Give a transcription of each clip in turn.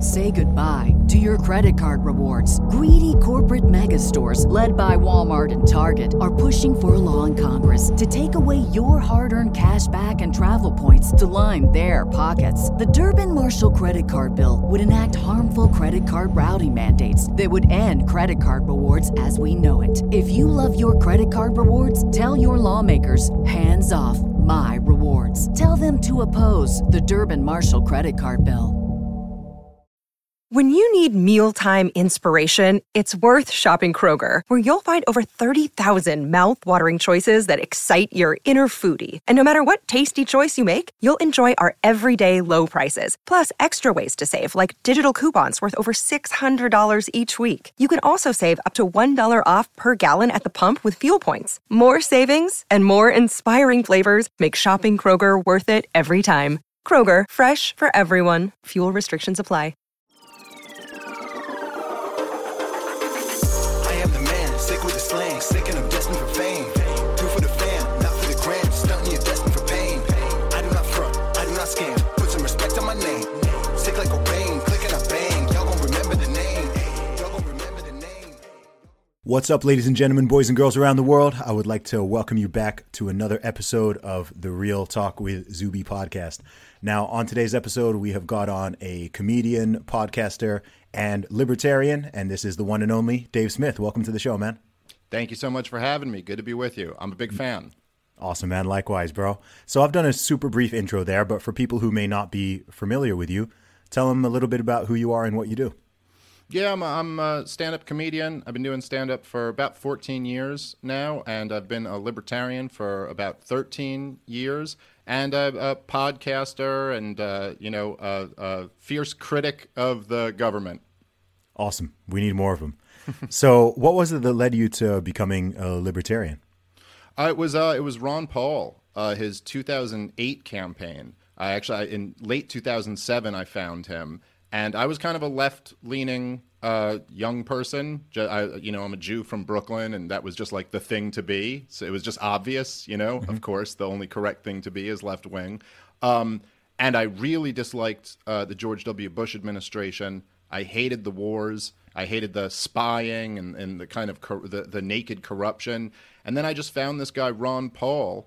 Say goodbye to your credit card rewards. Greedy corporate mega stores, led by Walmart and Target, are pushing for a law in Congress to take away your hard-earned cash back and travel points to line their pockets. The Durbin-Marshall credit card bill would enact harmful credit card routing mandates that would end credit card rewards as we know it. If you love your credit card rewards, tell your lawmakers, hands off my rewards. Tell them to oppose the Durbin-Marshall credit card bill. When you need mealtime inspiration, it's worth shopping Kroger, where you'll find over 30,000 mouth-watering choices that excite your inner foodie. And no matter what tasty choice you make, you'll enjoy our everyday low prices, plus extra ways to save, like digital coupons worth over $600 each week. You can also save up to $1 off per gallon at the pump with fuel points. More savings and more inspiring flavors make shopping Kroger worth it every time. Kroger, fresh for everyone. Fuel restrictions apply. Sick and I'm destined for fame. Do for the fam, not for the gram. Stunting, you're destined for pain. I do not front, I do not scam. Put some respect on my name. Sick like Cobain, click and I bang. Y'all gon' remember the name. Y'all gon' remember the name. What's up, ladies and gentlemen, boys and girls around the world? I would like to welcome you back to another episode of the Real Talk with Zuby podcast. Now, on today's episode, we have got on a comedian, podcaster, and libertarian, and this is the one and only Dave Smith. Welcome to the show, man. Thank you so much for having me. Good to be with you. I'm a big fan. Awesome, man. Likewise, bro. So I've done a super brief intro there, but for people who may not be familiar with you, tell them a little bit about who you are and what you do. Yeah, I'm a stand-up comedian. I've been doing stand-up for about 14 years now, and I've been a libertarian for about 13 years, and a podcaster and, a fierce critic of the government. Awesome. We need more of them. So what was it that led you to becoming a libertarian? It was Ron Paul, his 2008 campaign. In late 2007, I found him, and I was kind of a left-leaning young person. I'm a Jew from Brooklyn, and that was just like the thing to be. So it was just obvious, Of course, the only correct thing to be is left-wing. And I really disliked the George W. Bush administration. I hated the wars. I hated the spying and the kind of the naked corruption. And then I just found this guy, Ron Paul,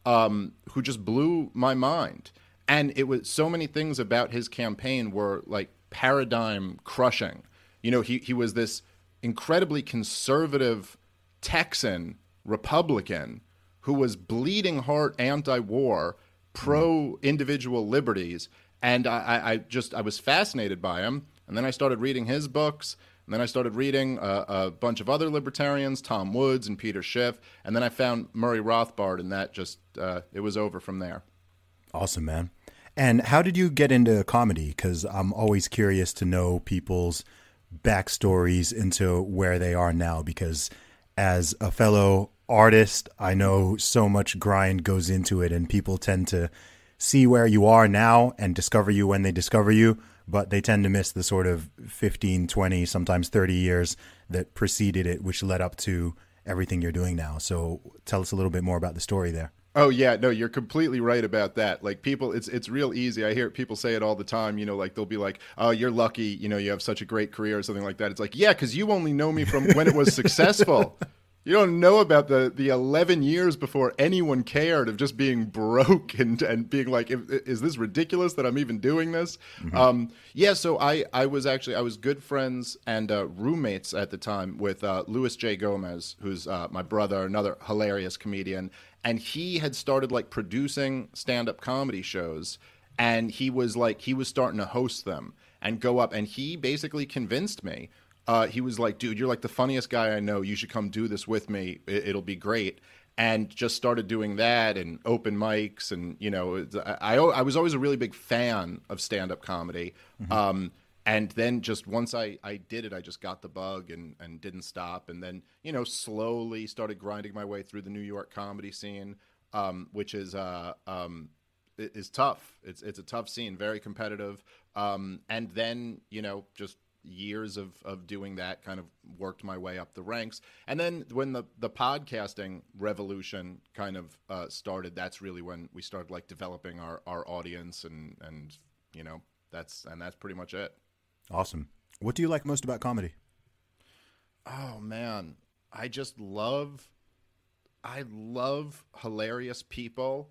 who just blew my mind. And it was so many things about his campaign were like paradigm crushing. He was this incredibly conservative Texan Republican who was bleeding heart anti-war, pro-individual liberties. And I was fascinated by him. And then I started reading his books. And then I started reading a bunch of other libertarians, Tom Woods and Peter Schiff. And then I found Murray Rothbard, and that just, it was over from there. Awesome, man. And how did you get into comedy? Because I'm always curious to know people's backstories into where they are now. Because as a fellow artist, I know so much grind goes into it, and people tend to see where you are now and discover you when they discover you. But they tend to miss the sort of 15, 20, sometimes 30 years that preceded it, which led up to everything you're doing now. So tell us a little bit more about the story there. Oh, yeah. No, you're completely right about that. Like people, it's real easy. I hear people say it all the time, like they'll be like, oh, you're lucky, you have such a great career or something like that. It's like, yeah, because you only know me from when it was successful. You don't know about the 11 years before anyone cared of just being broke and being like, is this ridiculous that I'm even doing this? Mm-hmm. So I was good friends and roommates at the time with Louis J. Gomez, who's my brother, another hilarious comedian. And he had started like producing stand-up comedy shows, and he was starting to host them and go up. And he basically convinced me. He was like, dude, you're like the funniest guy I know. You should come do this with me. It'll be great. And just started doing that and open mics. And, I was always a really big fan of stand-up comedy. Mm-hmm. And then just once I did it, I just got the bug and didn't stop. And then, slowly started grinding my way through the New York comedy scene, which is tough. It's a tough scene, very competitive. And then, just years of doing that kind of worked my way up the ranks. And then when the podcasting revolution kind of started, that's really when we started like developing our audience and that's pretty much it. Awesome. What do you like most about comedy? Oh man, I love hilarious people.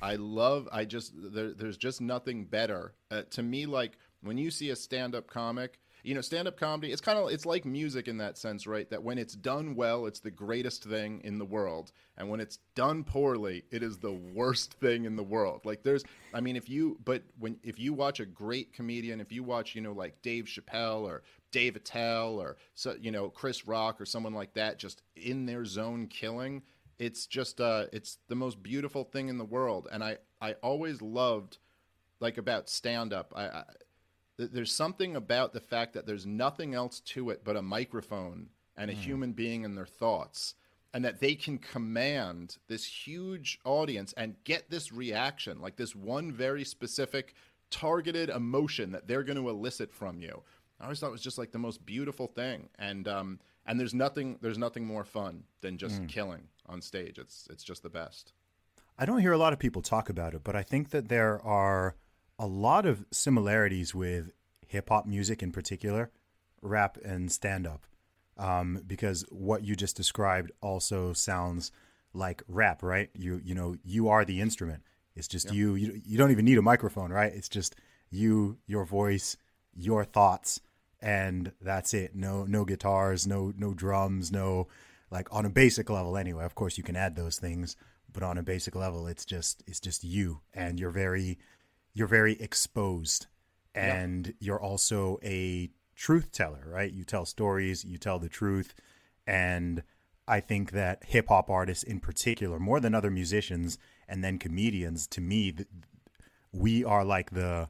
There's just nothing better. To me, like when you see a stand-up comic, stand-up comedy, it's like music in that sense, right? That when it's done well, it's the greatest thing in the world. And when it's done poorly, it is the worst thing in the world. Like if you watch a great comedian, if you watch, like Dave Chappelle or Dave Attell or, Chris Rock or someone like that, just in their zone killing, it's just, it's the most beautiful thing in the world. And I always loved, like, about stand-up, there's something about the fact that there's nothing else to it but a microphone and a human being and their thoughts, and that they can command this huge audience and get this reaction, like this one very specific targeted emotion that they're going to elicit from you. I always thought it was just like the most beautiful thing. And there's nothing more fun than just killing on stage. It's just the best. I don't hear a lot of people talk about it, but I think that there are a lot of similarities with hip-hop music in particular, rap and stand-up, because what you just described also sounds like rap, right? You are the instrument. It's just you don't even need a microphone, right? It's just you, your voice, your thoughts, and that's it. No guitars, no drums, no, like, on a basic level anyway. Of course you can add those things, but on a basic level it's just you, and you're very exposed, and you're also a truth teller, right? You tell stories, you tell the truth. And I think that hip hop artists in particular, more than other musicians and then comedians, to me, we are like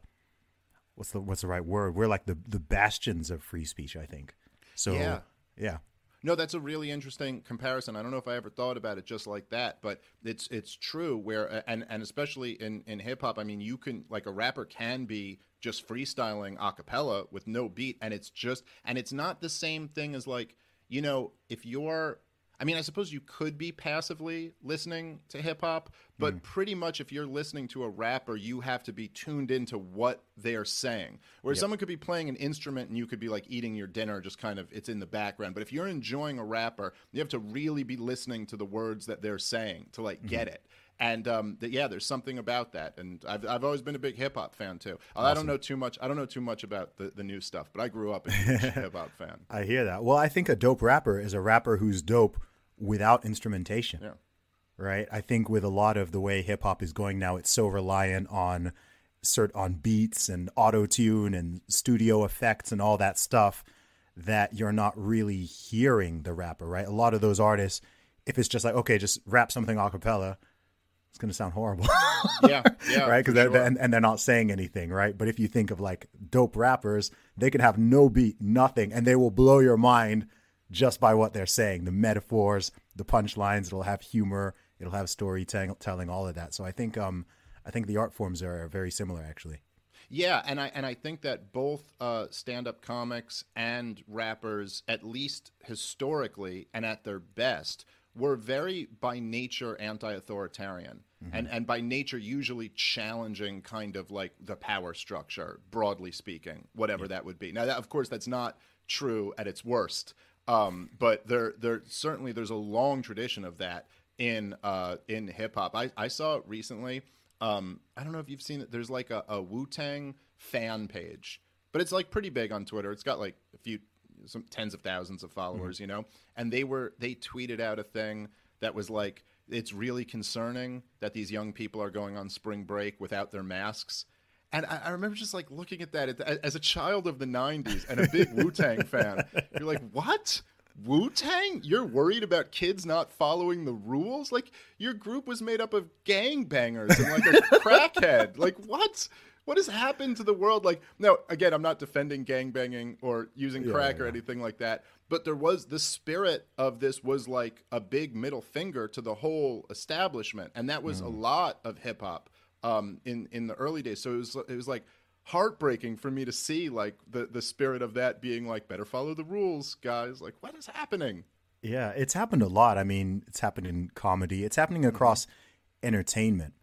what's the right word? We're like the bastions of free speech, I think. So yeah. No, that's a really interesting comparison. I don't know if I ever thought about it just like that, but it's true. Where and especially in hip hop, I mean, you can, like, a rapper can be just freestyling a cappella with no beat, and it's not the same thing as, like, if you're, I mean, I suppose you could be passively listening to hip hop, but pretty much if you're listening to a rapper, you have to be tuned into what they're saying. Whereas someone could be playing an instrument and you could be, like, eating your dinner, just kind of, it's in the background. But if you're enjoying a rapper, you have to really be listening to the words that they're saying to, like, get it. And there's something about that. And I've always been a big hip hop fan too. Awesome. I don't know too much about the new stuff, but I grew up a huge hip hop fan. I hear that. Well, I think a dope rapper is a rapper who's dope without instrumentation. Yeah. Right? I think with a lot of the way hip hop is going now, it's so reliant on beats and auto-tune and studio effects and all that stuff that you're not really hearing the rapper, right? A lot of those artists, if it's just like, okay, just rap something a cappella, it's going to sound horrible. Yeah, right? Because they're not saying anything, right? But if you think of, like, dope rappers, they can have no beat, nothing, and they will blow your mind just by what they're saying, the metaphors, the punchlines. It'll have humor, it'll have storytelling, all of that. So I think the art forms are very similar, actually. Yeah, and I think that both stand-up comics and rappers, at least historically and at their best, were very, by nature, anti-authoritarian, and by nature usually challenging kind of, like, the power structure, broadly speaking, whatever that would be. Now, of course, that's not true at its worst, but there certainly there's a long tradition of that in hip hop. I saw it recently. I don't know if you've seen it. There's, like, a Wu-Tang fan page, but it's, like, pretty big on Twitter. It's got, like, some tens of thousands of followers, and they tweeted out a thing that was like, it's really concerning that these young people are going on spring break without their masks. And I remember just, like, looking at that as a child of the 90s and a big Wu-Tang fan. You're like, what? Wu-Tang? You're worried about kids not following the rules? Like, your group was made up of gangbangers and, like, a crackhead. Like, what? What has happened to the world? Like, no, again, I'm not defending gangbanging or using crack or anything like that. But there was, the spirit of this was like a big middle finger to the whole establishment. And that was a lot of hip hop in the early days. So it was like heartbreaking for me to see, like, the spirit of that being like, better follow the rules, guys. Like, what is happening? Yeah, it's happened a lot. I mean, it's happened in comedy. It's happening across entertainment.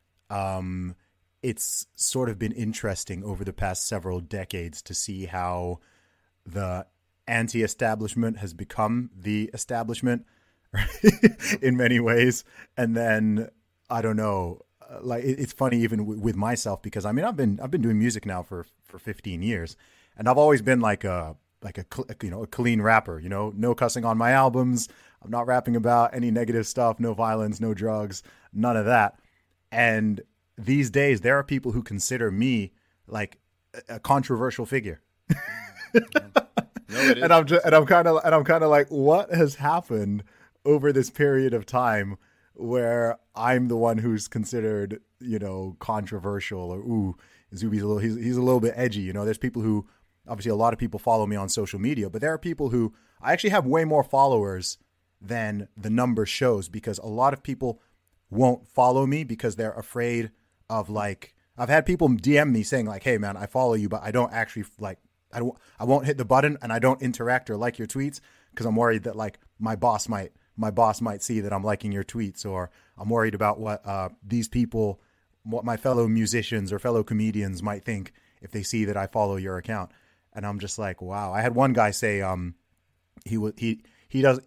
It's sort of been interesting over the past several decades to see how the anti-establishment has become the establishment in many ways. And then I don't know, like it's funny even with myself, because I mean I've been doing music now for 15 years, and I've always been like a clean rapper, no cussing on my albums. I'm not rapping about any negative stuff, no violence, no drugs, none of that. And these days there are people who consider me like a controversial figure. No, it is. And I'm kind of like, what has happened over this period of time where I'm the one who's considered, controversial, or Zuby's he's a little bit edgy. There's people who, obviously a lot of people follow me on social media, but there are people who I actually have way more followers than the number shows, because a lot of people won't follow me because they're afraid of, like, I've had people DM me saying like, hey man, I follow you, but I don't actually like, I won't hit the button and I don't interact or like your tweets because I'm worried that like my boss might see that I'm liking your tweets, or I'm worried about what these people, what my fellow musicians or fellow comedians might think if they see that I follow your account. And I'm just like, wow. I had one guy say he wanted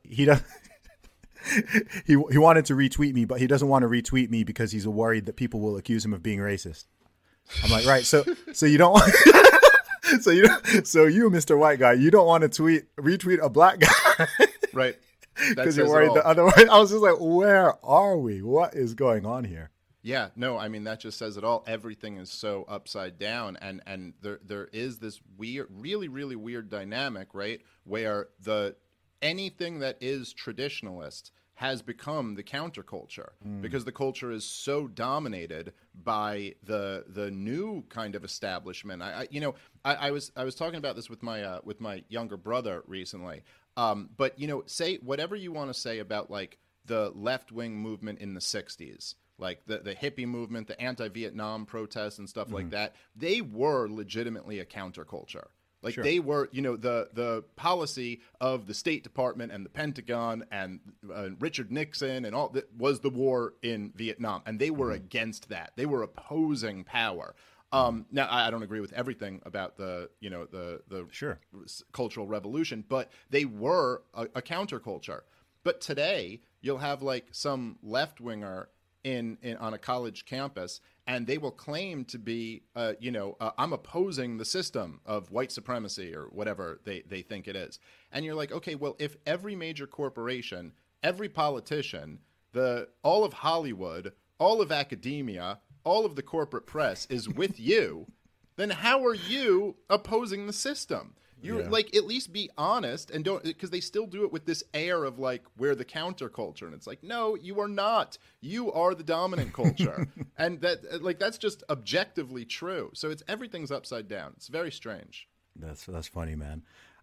to retweet me, but he doesn't want to retweet me because he's worried that people will accuse him of being racist. I'm like, right, so you don't want so you, Mr. White Guy, you don't want to retweet a black guy, right? Because you're worried the other way. I was just like, where are we? What is going on here? Yeah, no, I mean, that just says it all. Everything is so upside down, and there is this weird, really, really weird dynamic, right, where anything that is traditionalist has become the counterculture, because the culture is so dominated by the new kind of establishment. I was talking about this with my younger brother recently. But say whatever you want to say about like the left-wing movement in the 60s, like the hippie movement, the anti-Vietnam protests and stuff like that. They were legitimately a counterculture. Like sure. They were, the policy of the State Department and the Pentagon and Richard Nixon and all that was the war in Vietnam, and they were against that. They were opposing power. Now, I don't agree with everything about the sure. cultural revolution, but they were a counterculture. But today, you'll have like some left winger on a college campus, and they will claim to be, I'm opposing the system of white supremacy or whatever they think it is. And you're like, okay, well, if every major corporation, every politician, all of Hollywood, all of academia, all of the corporate press is with you, then how are you opposing the system? You're like, at least be honest and don't, because they still do it with this air of like, we're the counterculture. And it's like, no, you are not. You are the dominant culture. And that's just objectively true. So everything's upside down. It's very strange. That's funny, man.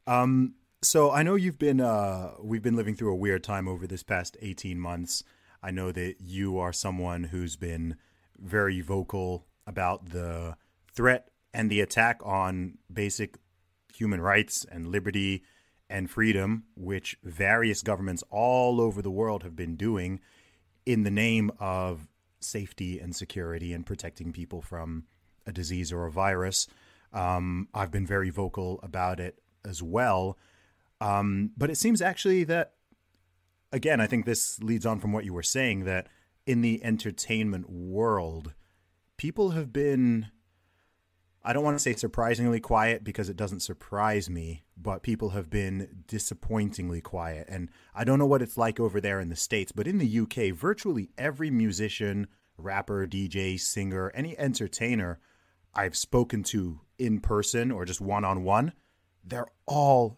So I know we've been living through a weird time over this past 18 months. I know that you are someone who's been very vocal about the threat and the attack on basic human rights and liberty and freedom, which various governments all over the world have been doing in the name of safety and security and protecting people from a disease or a virus. I've been very vocal about it as well. But it seems actually that, again, I think this leads on from what you were saying, that in the entertainment world, people have been, I don't want to say surprisingly quiet because it doesn't surprise me, but people have been disappointingly quiet. And I don't know what it's like over there in the States, but in the UK, virtually every musician, rapper, DJ, singer, any entertainer I've spoken to in person or just one-on-one, they've all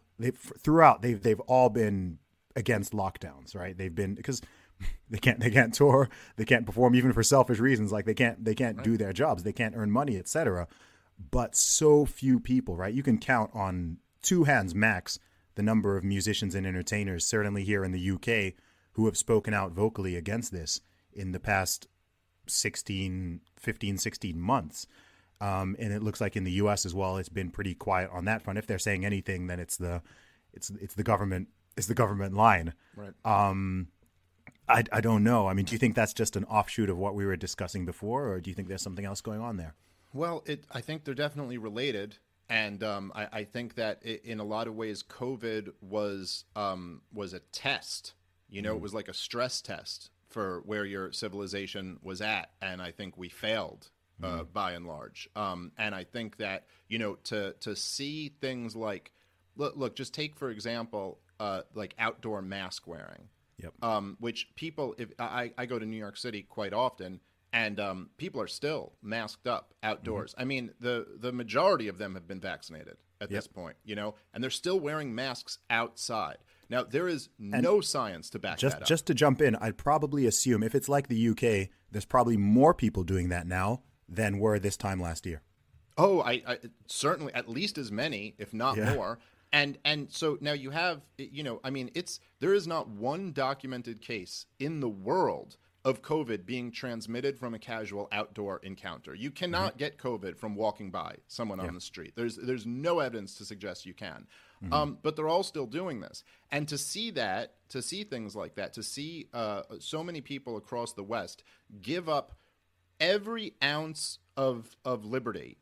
been against lockdowns, right? They've been, because they can't tour, they can't perform, even for selfish reasons, like they can't do their jobs, they can't earn money, etc. But so few people, right? You can count on two hands max the number of musicians and entertainers, certainly here in the UK, who have spoken out vocally against this in the past 15, 16 months. And it looks like in the US as well, it's been pretty quiet on that front. If they're saying anything, then it's the government line. Right. I don't know. I mean, do you think that's just an offshoot of what we were discussing before, or do you think there's something else going on there? Well, I think they're definitely related. And I think that in a lot of ways, COVID was a test. You know, it was like a stress test for where your civilization was at, and I think we failed by and large. And I think that, you know, to see things like, look, just take for example, like outdoor mask wearing. Yep. Which people, if I go to New York City quite often, and people are still masked up outdoors. I mean, the majority of them have been vaccinated at this point, you know, and they're still wearing masks outside. Now, there is no science to back that up. Just to jump in, I'd probably assume if it's like the UK, there's probably more people doing that now than were this time last year. Oh, I certainly at least as many, if not more. And so now you have, you know, I mean, there is not one documented case in the world of COVID being transmitted from a casual outdoor encounter. You cannot get COVID from walking by someone on the street. There's no evidence to suggest you can. But they're all still doing this. And to see things like that, to see so many people across the West give up every ounce of liberty,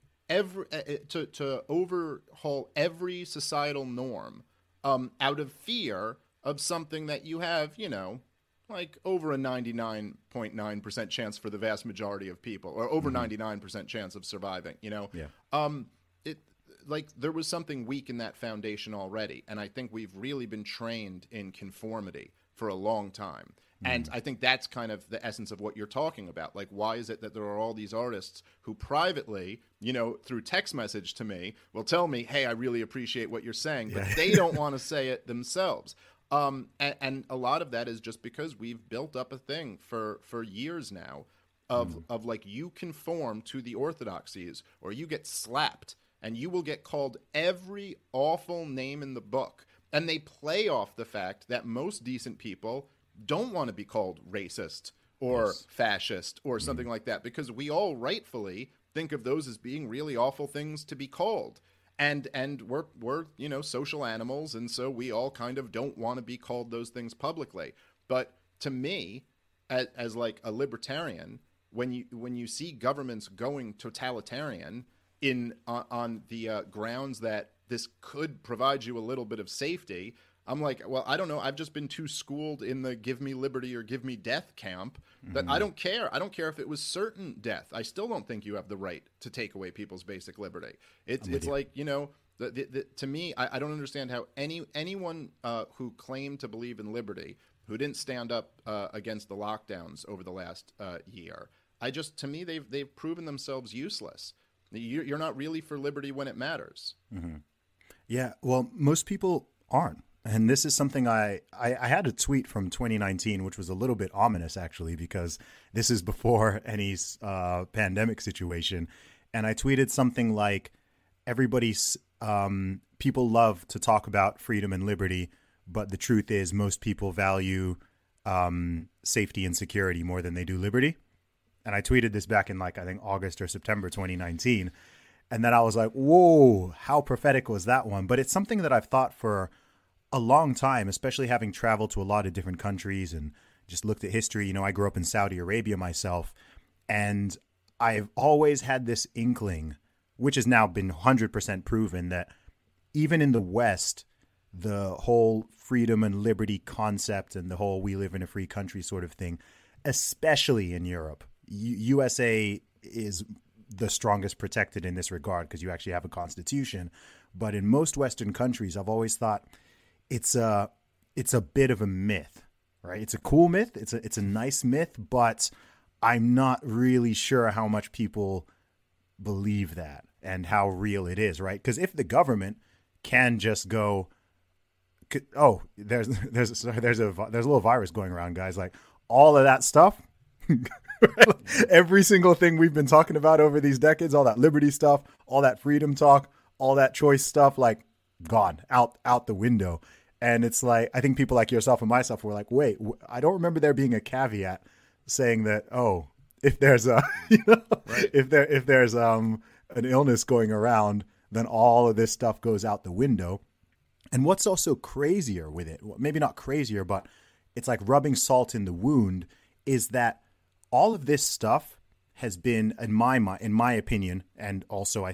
to overhaul every societal norm out of fear of something that you have, you know, like over a 99.9% chance for the vast majority of people, or over 99% chance of surviving, you know? Like there was something weak in that foundation already. And I think we've really been trained in conformity for a long time. And I think that's kind of the essence of what you're talking about. Like, why is it that there are all these artists who privately, you know, through text message to me, will tell me, hey, I really appreciate what you're saying, but they don't want to say it themselves. And a lot of that is just because we've built up a thing for years now of like, you conform to the orthodoxies or you get slapped and you will get called every awful name in the book. And they play off the fact that most decent people don't want to be called racist or fascist or something like that, because we all rightfully think of those as being really awful things to be called. And we're you know, social animals, and so we all kind of don't want to be called those things publicly. But to me, as like a libertarian, when you see governments going totalitarian on the grounds that this could provide you a little bit of safety, I'm like, well, I don't know. I've just been too schooled in the give me liberty or give me death camp that I don't care. I don't care if it was certain death. I still don't think you have the right to take away people's basic liberty. It's like, you know, to me, I don't understand how anyone who claimed to believe in liberty, who didn't stand up against the lockdowns over the last year, to me, they've proven themselves useless. You're not really for liberty when it matters. Yeah, well, most people aren't. And this is something I had a tweet from 2019, which was a little bit ominous, actually, because this is before any pandemic situation. And I tweeted something like, people love to talk about freedom and liberty, but the truth is most people value safety and security more than they do liberty. And I tweeted this back in like, I think August or September 2019. And then I was like, whoa, how prophetic was that one? But it's something that I've thought for a long time, especially having traveled to a lot of different countries and just looked at history. You know, I grew up in Saudi Arabia myself, and I've always had this inkling, which has now been 100% proven, that even in the West, the whole freedom and liberty concept and the whole we live in a free country sort of thing, especially in Europe, USA is the strongest protected in this regard because you actually have a constitution. But in most Western countries, I've always thought it's a bit of a myth, right? It's a cool myth. It's a nice myth, but I'm not really sure how much people believe that and how real it is, right? Because if the government can just go, oh, there's a little virus going around, guys, like all of that stuff. Every single thing we've been talking about over these decades, all that liberty stuff, all that freedom talk, all that choice stuff, like gone out the window. And it's like, I think people like yourself and myself were like, wait, I don't remember there being a caveat saying that, oh, if there's a, right. if there's an illness going around, then all of this stuff goes out the window. And what's also crazier with it, maybe not crazier, but it's like rubbing salt in the wound, is that all of this stuff has been, in my opinion, and also I think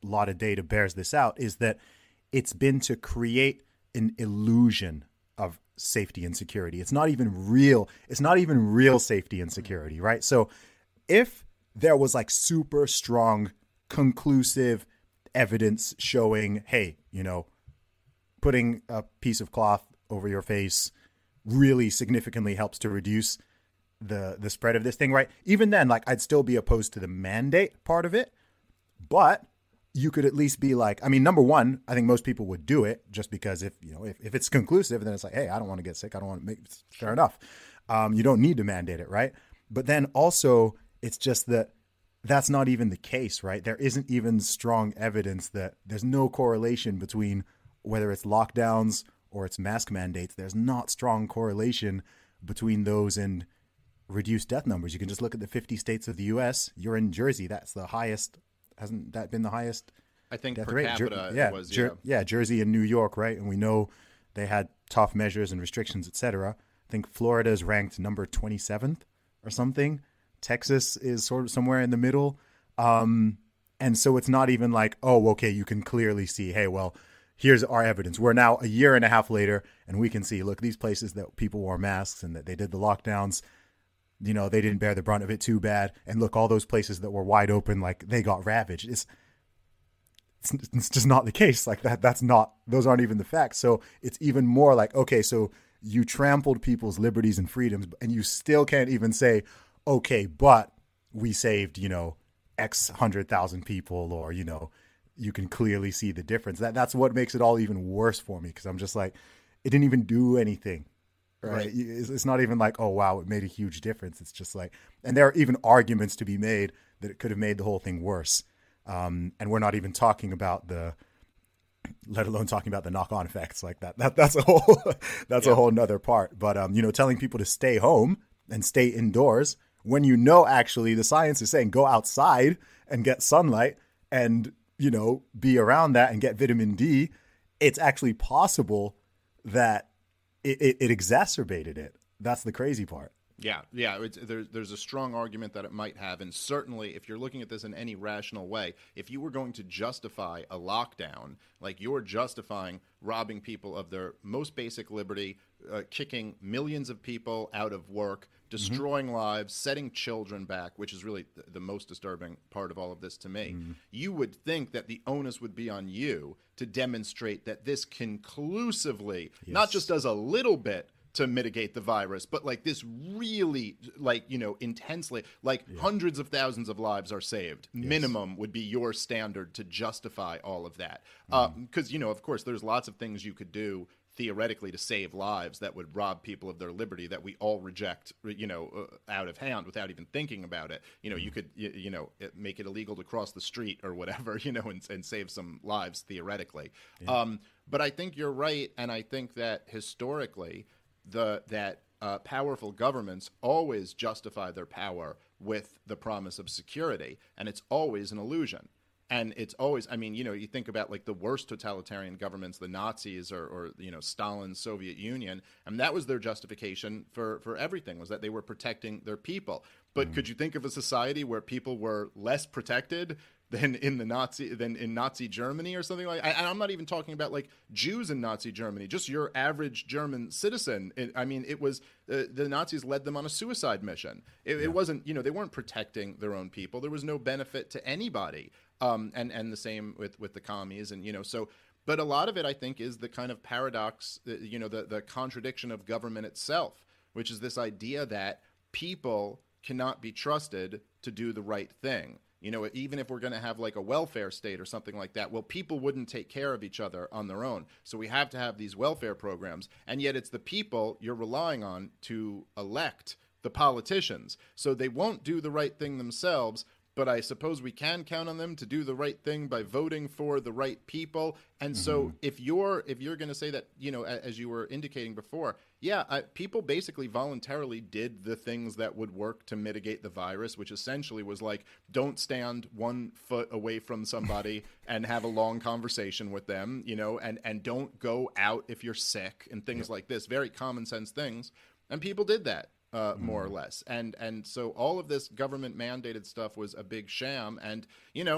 lot of data bears this out, is that it's been to create an illusion of safety and security. It's not even real. It's not even real safety and security, right? So if there was like super strong, conclusive evidence showing, hey, you know, putting a piece of cloth over your face really significantly helps to reduce the spread of this thing, right? Even then, like, I'd still be opposed to the mandate part of it, but you could at least be like, I mean, number one, I think most people would do it just because if it's conclusive, then it's like, hey, I don't want to get sick. I don't want to make, fair enough. You don't need to mandate it, right? But then also it's just that that's not even the case, right? There isn't even strong evidence that there's no correlation between whether it's lockdowns or it's mask mandates. There's not strong correlation between those and reduced death numbers. You can just look at the 50 states of the U.S. You're in Jersey. That's the highest. Hasn't that been the highest? I think death per rate? capita Yeah, it was, Jersey and New York, right? And we know they had tough measures and restrictions, etc. I think Florida is ranked number 27th or something. Texas is sort of somewhere in the middle. And so it's not even like, oh, okay, you can clearly see, hey, well, here's our evidence. We're now a year and a half later, and we can see, look, these places that people wore masks and that they did the lockdowns, you know, they didn't bear the brunt of it too bad. And look, all those places that were wide open, like, they got ravaged. It's just not the case. Like, that's not, those aren't even the facts. So it's even more like, okay, so you trampled people's liberties and freedoms, and you still can't even say, okay, but we saved, you know, X 100,000 people, or, you know, you can clearly see the difference. That's what makes it all even worse for me, because I'm just like, it didn't even do anything. Right. It's not even like, oh, wow, it made a huge difference. It's just like, and there are even arguments to be made that it could have made the whole thing worse. And we're not even talking about let alone talking about the knock-on effects like that. That's a whole, a whole nother part. But, you know, telling people to stay home and stay indoors when, you know, actually the science is saying go outside and get sunlight and, you know, be around that and get vitamin D. It's actually possible that it exacerbated it. That's the crazy part. Yeah. There's a strong argument that it might have, and certainly if you're looking at this in any rational way, if you were going to justify a lockdown, like you're justifying robbing people of their most basic liberty, kicking millions of people out of work, destroying lives, setting children back, which is really the most disturbing part of all of this to me, you would think that the onus would be on you to demonstrate that this conclusively, not just does a little bit to mitigate the virus, but like this really, like, you know, intensely, like hundreds of thousands of lives are saved. Minimum would be your standard to justify all of that. Because, you know, of course, there's lots of things you could do theoretically to save lives that would rob people of their liberty that we all reject, you know, out of hand without even thinking about it. You know, you could, you know, make it illegal to cross the street or whatever, you know, and save some lives theoretically. But I think you're right. And I think that historically, powerful governments always justify their power with the promise of security, and it's always an illusion. And it's always, I mean, you know, you think about like the worst totalitarian governments, the Nazis or you know, Stalin's Soviet Union, and that was their justification for everything, was that they were protecting their people. But could you think of a society where people were less protected than in Nazi Germany or something like that? And I'm not even talking about like Jews in Nazi Germany, just your average German citizen. I mean, it was the Nazis led them on a suicide mission. It wasn't, you know, they weren't protecting their own people. There was no benefit to anybody. And the same with the commies, and, you know, so, but a lot of it, I think, is the kind of paradox, you know, the contradiction of government itself, which is this idea that people cannot be trusted to do the right thing. You know, even if we're going to have like a welfare state or something like that, well, people wouldn't take care of each other on their own. So we have to have these welfare programs. And yet it's the people you're relying on to elect the politicians. So they won't do the right thing themselves, but I suppose we can count on them to do the right thing by voting for the right people. And so if you're going to say that, you know, as you were indicating before, people basically voluntarily did the things that would work to mitigate the virus, which essentially was like, don't stand 1 foot away from somebody and have a long conversation with them, you know, and don't go out if you're sick and things like this, very common sense things. And people did that. more or less. And so all of this government mandated stuff was a big sham. And,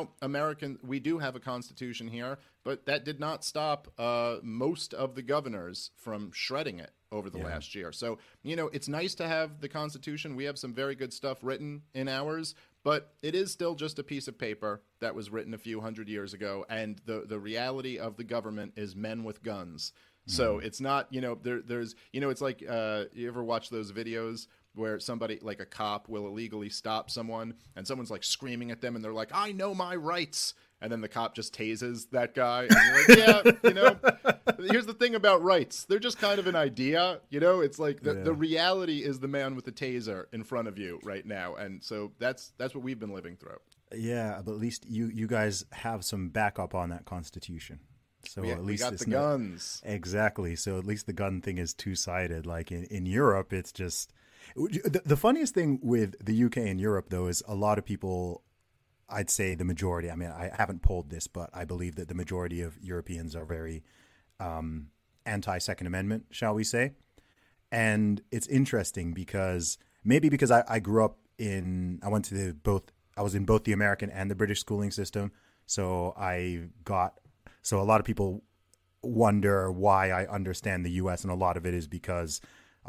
we do have a constitution here, but that did not stop most of the governors from shredding it over the last year. So, it's nice to have the Constitution. We have some very good stuff written in ours, but it is still just a piece of paper that was written a few hundred years ago. And the reality of the government is men with guns. So it's not, there's, it's like, you ever watch those videos where somebody, like a cop, will illegally stop someone and someone's like screaming at them and they're like, I know my rights. And then the cop just tases that guy. And you're like, here's the thing about rights. They're just kind of an idea. It's like the reality is the man with the taser in front of you right now. And so that's what we've been living through. Yeah, but at least you guys have some backup on that Constitution. So at least we got the guns. Exactly. So at least the gun thing is two-sided. Like in Europe, it's just the funniest thing with the UK and Europe, though, is a lot of people, I'd say the majority. I mean, I haven't polled this, but I believe that the majority of Europeans are very anti-Second Amendment, shall we say. And it's interesting because I grew up I was in both the American and the British schooling system. So So a lot of people wonder why I understand the U.S. and a lot of it is because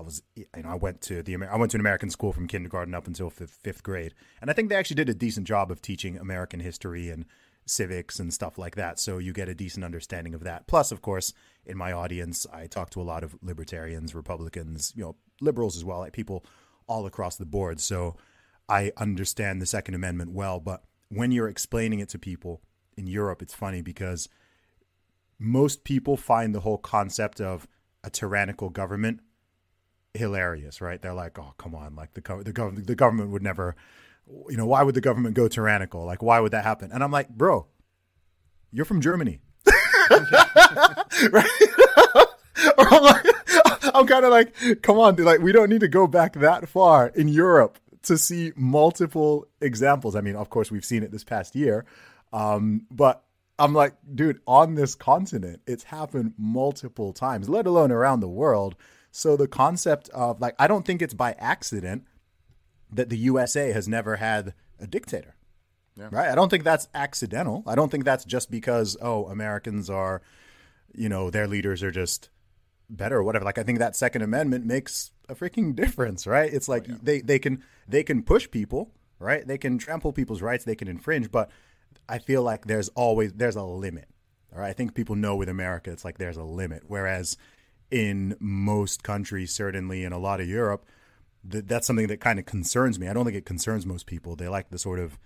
I went to an American school from kindergarten up until fifth grade, and I think they actually did a decent job of teaching American history and civics and stuff like that. So you get a decent understanding of that. Plus, of course, in my audience, I talk to a lot of libertarians, Republicans, liberals as well, like people all across the board. So I understand the Second Amendment well. But when you're explaining it to people in Europe, it's funny because most people find the whole concept of a tyrannical government hilarious, right? They're like, oh, come on. Like the government would never, why would the government go tyrannical? Like, why would that happen? And I'm like, bro, you're from Germany. Right? I'm kind of like, come on, dude, like we don't need to go back that far in Europe to see multiple examples. I mean, of course, we've seen it this past year. But I'm like, dude, on this continent, it's happened multiple times, let alone around the world. So the concept of I don't think it's by accident that the USA has never had a dictator, right? I don't think that's accidental. I don't think that's just because, Americans are, their leaders are just better or whatever. I think that Second Amendment makes a freaking difference, right? It's like they can push people, right? They can trample people's rights. They can infringe, but I feel like there's a limit. All right. I think people know with America, it's like there's a limit. Whereas in most countries, certainly in a lot of Europe, that's something that kind of concerns me. I don't think it concerns most people. They like the sort of,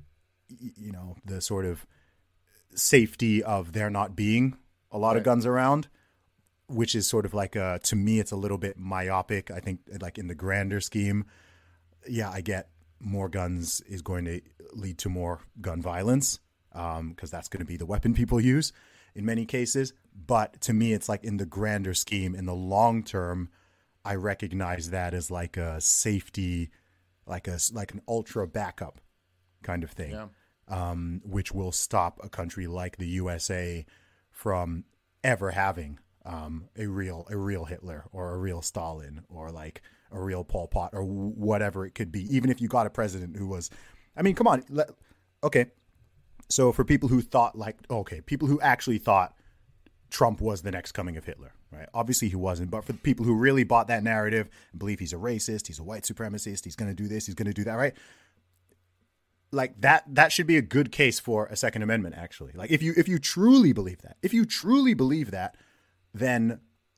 the sort of safety of there not being a lot of guns around, which is sort of like, to me, it's a little bit myopic. I think like in the grander scheme, I get more guns is going to lead to more gun violence because that's going to be the weapon people use in many cases. But to me, it's like in the grander scheme, in the long term, I recognize that as like a safety, like an ultra backup kind of thing, which will stop a country like the USA from ever having a real Hitler or a real Stalin or like a real Pol Pot or whatever it could be. Even if you got a president who was, I mean, come on. Okay. So for people who thought people who actually thought Trump was the next coming of Hitler, right? Obviously he wasn't, but for the people who really bought that narrative and believe he's a racist, he's a white supremacist, he's going to do this, he's going to do that, right? Like that should be a good case for a Second Amendment, actually. Like if you truly believe that, then,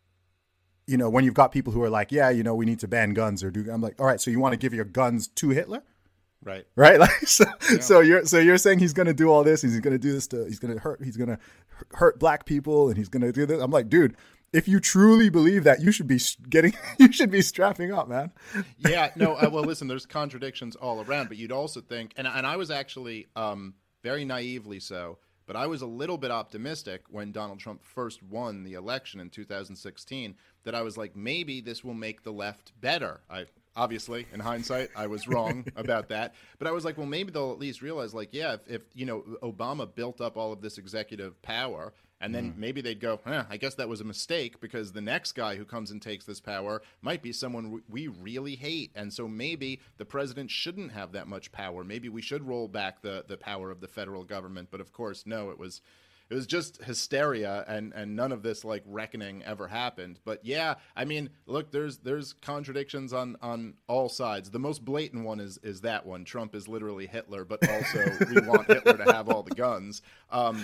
when you've got people who are like, we need to ban guns I'm like, all right, so you want to give your guns to Hitler? Right. Like, so you're saying he's going to do all this. He's going to do this he's going to hurt black people and he's going to do this. I'm like, dude, if you truly believe that, you should be strapping up, man. Yeah, no. Well, listen, there's contradictions all around, but you'd also think, and I was actually very naively so, but I was a little bit optimistic when Donald Trump first won the election in 2016 that I was like, maybe this will make the left better. Obviously, in hindsight, I was wrong about that. But I was like, well, maybe they'll at least realize, like, if Obama built up all of this executive power And then maybe they'd go, I guess that was a mistake because the next guy who comes and takes this power might be someone we really hate. And so maybe the president shouldn't have that much power. Maybe we should roll back the power of the federal government. But of course, no, it was just hysteria, and none of this like reckoning ever happened. But yeah, I mean, look, there's contradictions on all sides. The most blatant one is that one. Trump is literally Hitler, but also we want Hitler to have all the guns. But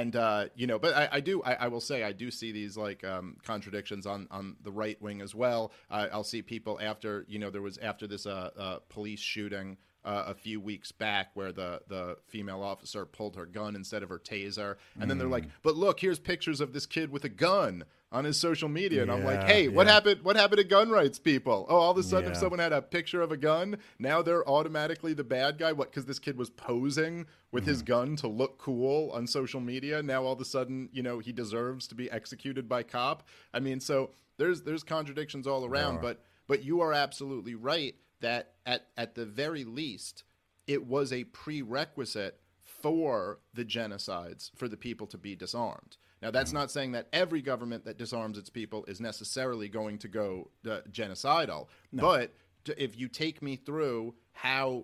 I will say I do see these like contradictions on the right wing as well. I'll see people after this police shooting a few weeks back where the female officer pulled her gun instead of her taser. And then they're like, but look, here's pictures of this kid with a gun on his social media. And I'm like, hey, what happened to gun rights people? Oh, all of a sudden, if someone had a picture of a gun, now they're automatically the bad guy. What? Because this kid was posing with his gun to look cool on social media. Now all of a sudden, he deserves to be executed by cop. I mean, so there's contradictions all around, but you are absolutely right that at the very least, it was a prerequisite for the genocides for the people to be disarmed. Now, that's not saying that every government that disarms its people is necessarily going to go genocidal. No. But if you take me through how,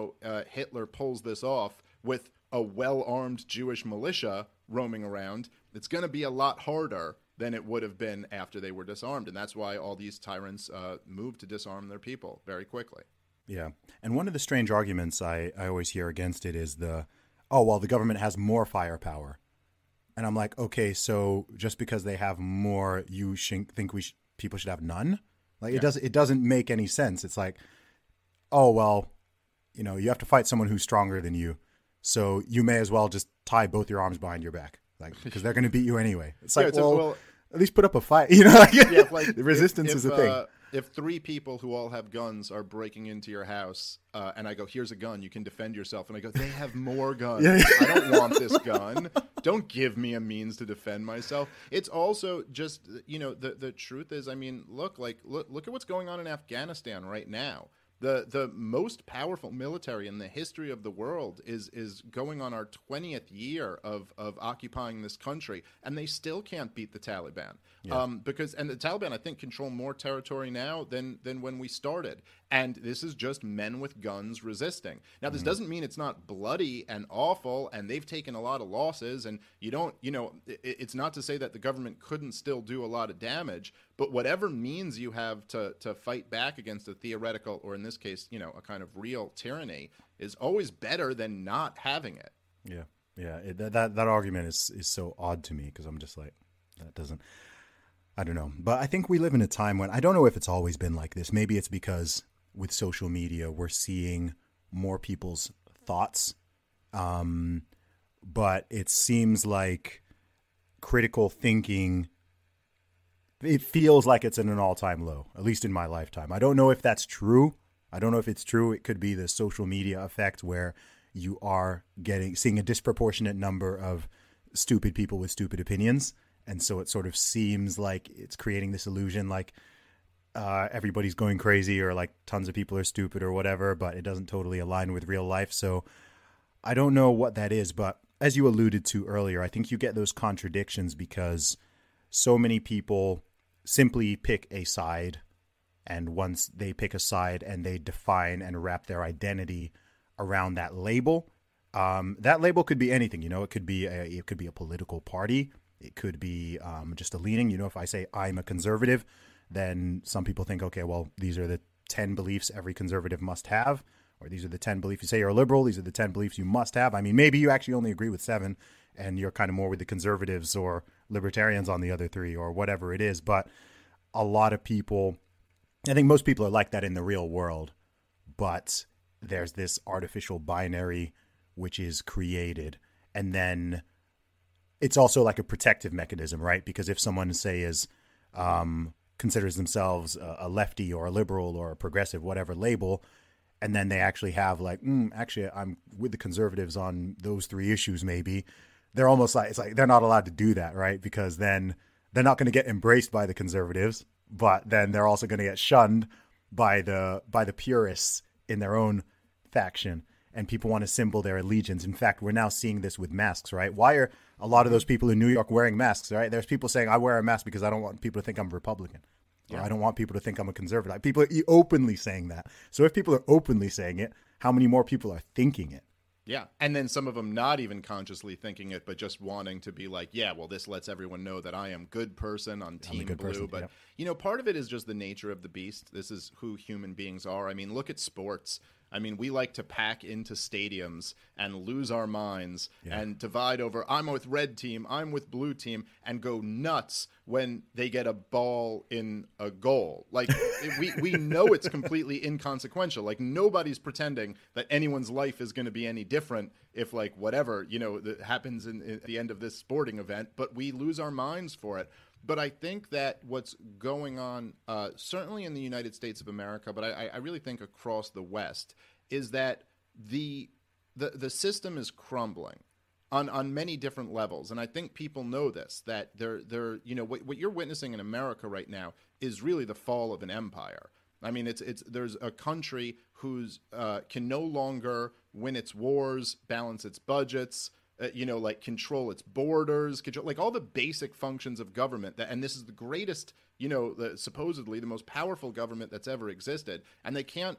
Hitler pulls this off with a well-armed Jewish militia roaming around, it's going to be a lot harder than it would have been after they were disarmed. And that's why all these tyrants moved to disarm their people very quickly. Yeah. And one of the strange arguments I always hear against it is the government has more firepower. And I'm like, okay, so just because they have more, you think people should have none? Like, it doesn't make any sense. It's like, oh, well, you have to fight someone who's stronger than you. So you may as well just tie both your arms behind your back. Like, because they're going to beat you anyway. It's like, at least put up a fight. The resistance is a thing. If three people who all have guns are breaking into your house, and I go, here's a gun, you can defend yourself. And I go, they have more guns. I don't want this gun. Don't give me a means to defend myself. It's also just, the truth is, I mean, look at what's going on in Afghanistan right now. The most powerful military in the history of the world is going on our 20th year of occupying this country, and they still can't beat the Taliban. Yeah. Because the Taliban, I think, control more territory now than when we started. And this is just men with guns resisting. Now, this doesn't mean it's not bloody and awful, and they've taken a lot of losses, and it's not to say that the government couldn't still do a lot of damage, but whatever means you have to fight back against a theoretical, or in this case, a kind of real tyranny, is always better than not having it. Yeah. Yeah. That argument is so odd to me, because I'm just like, that doesn't, I don't know. But I think we live in a time when, I don't know if it's always been like this. Maybe it's because with social media, we're seeing more people's thoughts. But it seems like critical thinking, it feels like it's at an all-time low, at least in my lifetime. I don't know if that's true. I don't know if it's true. It could be the social media effect where you are seeing a disproportionate number of stupid people with stupid opinions. And so it sort of seems like it's creating this illusion like everybody's going crazy, or like tons of people are stupid or whatever, but it doesn't totally align with real life. So I don't know what that is. But as you alluded to earlier, I think you get those contradictions because so many people simply pick a side, and once they pick a side and they define and wrap their identity around that label could be anything. It could be a political party. It could be just a leaning. If I say I'm a conservative, then some people think, okay, well, these are the 10 beliefs every conservative must have, or these are the 10 beliefs. You say you're a liberal, these are the 10 beliefs you must have. I mean, maybe you actually only agree with 7 and you're kind of more with the conservatives or libertarians on the other 3 or whatever it is. But a lot of people, I think most people are like that in the real world, but there's this artificial binary which is created. And then it's also like a protective mechanism, right? Because if someone, say, considers themselves a lefty or a liberal or a progressive, whatever label, and then they actually have like, actually, I'm with the conservatives on those 3 issues, maybe, they're almost like, it's like they're not allowed to do that, right? Because then they're not going to get embraced by the conservatives, but then they're also going to get shunned by the purists in their own faction. and people want to symbol their allegiance. In fact, we're now seeing this with masks, right? Why are a lot of those people in New York wearing masks, right? There's people saying, I wear a mask because I don't want people to think I'm a Republican. Or I don't want people to think I'm a conservative. People are openly saying that. So if people are openly saying it, how many more people are thinking it? Yeah. And then some of them not even consciously thinking it, but just wanting to be like, yeah, well, this lets everyone know that I am good person on Team Blue. Person, but, part of it is just the nature of the beast. This is who human beings are. I mean, look at sports. I mean, we like to pack into stadiums and lose our minds and divide over, I'm with red team, I'm with blue team, and go nuts when they get a ball in a goal. Like, we know it's completely inconsequential. Like, nobody's pretending that anyone's life is going to be any different if, like, whatever, that happens at the end of this sporting event, but we lose our minds for it. But I think that what's going on, certainly in the United States of America, but I really think across the West, is that the system is crumbling on many different levels. And I think people know this, that they're what you're witnessing in America right now is really the fall of an empire. I mean, there's a country who's can no longer win its wars, balance its budgets, control its borders, control all the basic functions of government. And this is the greatest, supposedly the most powerful government that's ever existed. And they can't,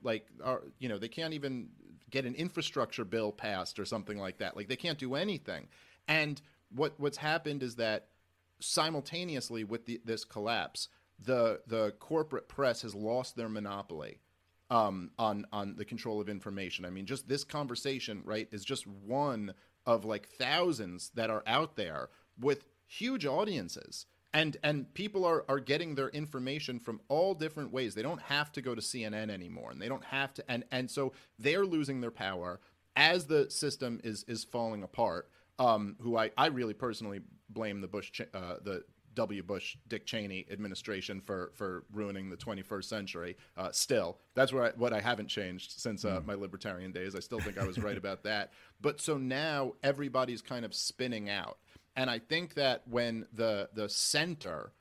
they can't even get an infrastructure bill passed or something like that. Like, they can't do anything. And what's happened is that simultaneously with this collapse, the corporate press has lost their monopoly on the control of information. I mean, just this conversation, right, is just one of like thousands that are out there with huge audiences. And people are getting their information from all different ways. They don't have to go to CNN anymore, and they don't have to, and so they're losing their power as the system is falling apart. Who I really personally blame the W. Bush, Dick Cheney administration for ruining the 21st century. Still, that's what I haven't changed since my libertarian days. I still think I was right about that. But so now everybody's kind of spinning out. And I think that when the center,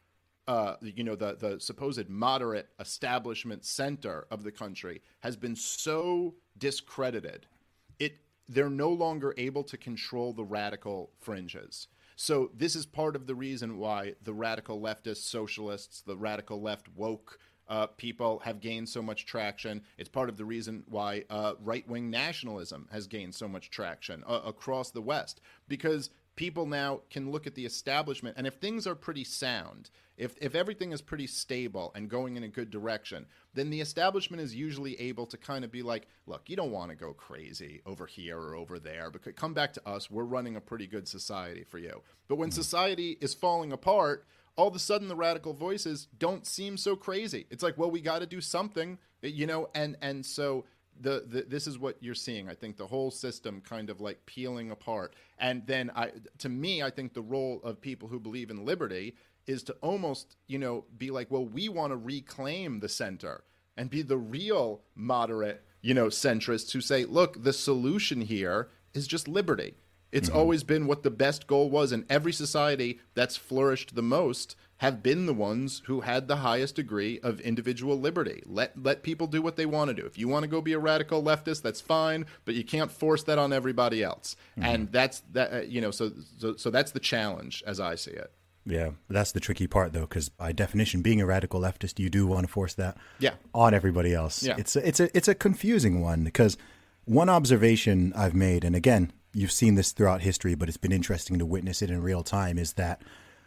the supposed moderate establishment center of the country has been so discredited, they're no longer able to control the radical fringes. So this is part of the reason why the radical leftist socialists, the radical left woke people have gained so much traction. It's part of the reason why right-wing nationalism has gained so much traction across the West, because people now can look at the establishment, and if things are pretty sound, if everything is pretty stable and going in a good direction, then the establishment is usually able to kind of be like, look, you don't want to go crazy over here or over there, but come back to us. We're running a pretty good society for you. But when society is falling apart, all of a sudden the radical voices don't seem so crazy. It's like, well, we got to do something, and so this is what you're seeing. I think the whole system kind of like peeling apart. And then I think the role of people who believe in liberty is to almost, be like, well, we want to reclaim the center and be the real moderate, centrists who say, look, the solution here is just liberty. It's always been what the best goal was, and every society that's flourished the most have been the ones who had the highest degree of individual liberty. Let people do what they want to do. If you want to go be a radical leftist, that's fine, but you can't force that on everybody else. And that's that. So that's the challenge as I see it. Yeah, that's the tricky part, though, because by definition, being a radical leftist, you do want to force that on everybody else. Yeah. It's a confusing one, because one observation I've made, and again, you've seen this throughout history, but it's been interesting to witness it in real time, is that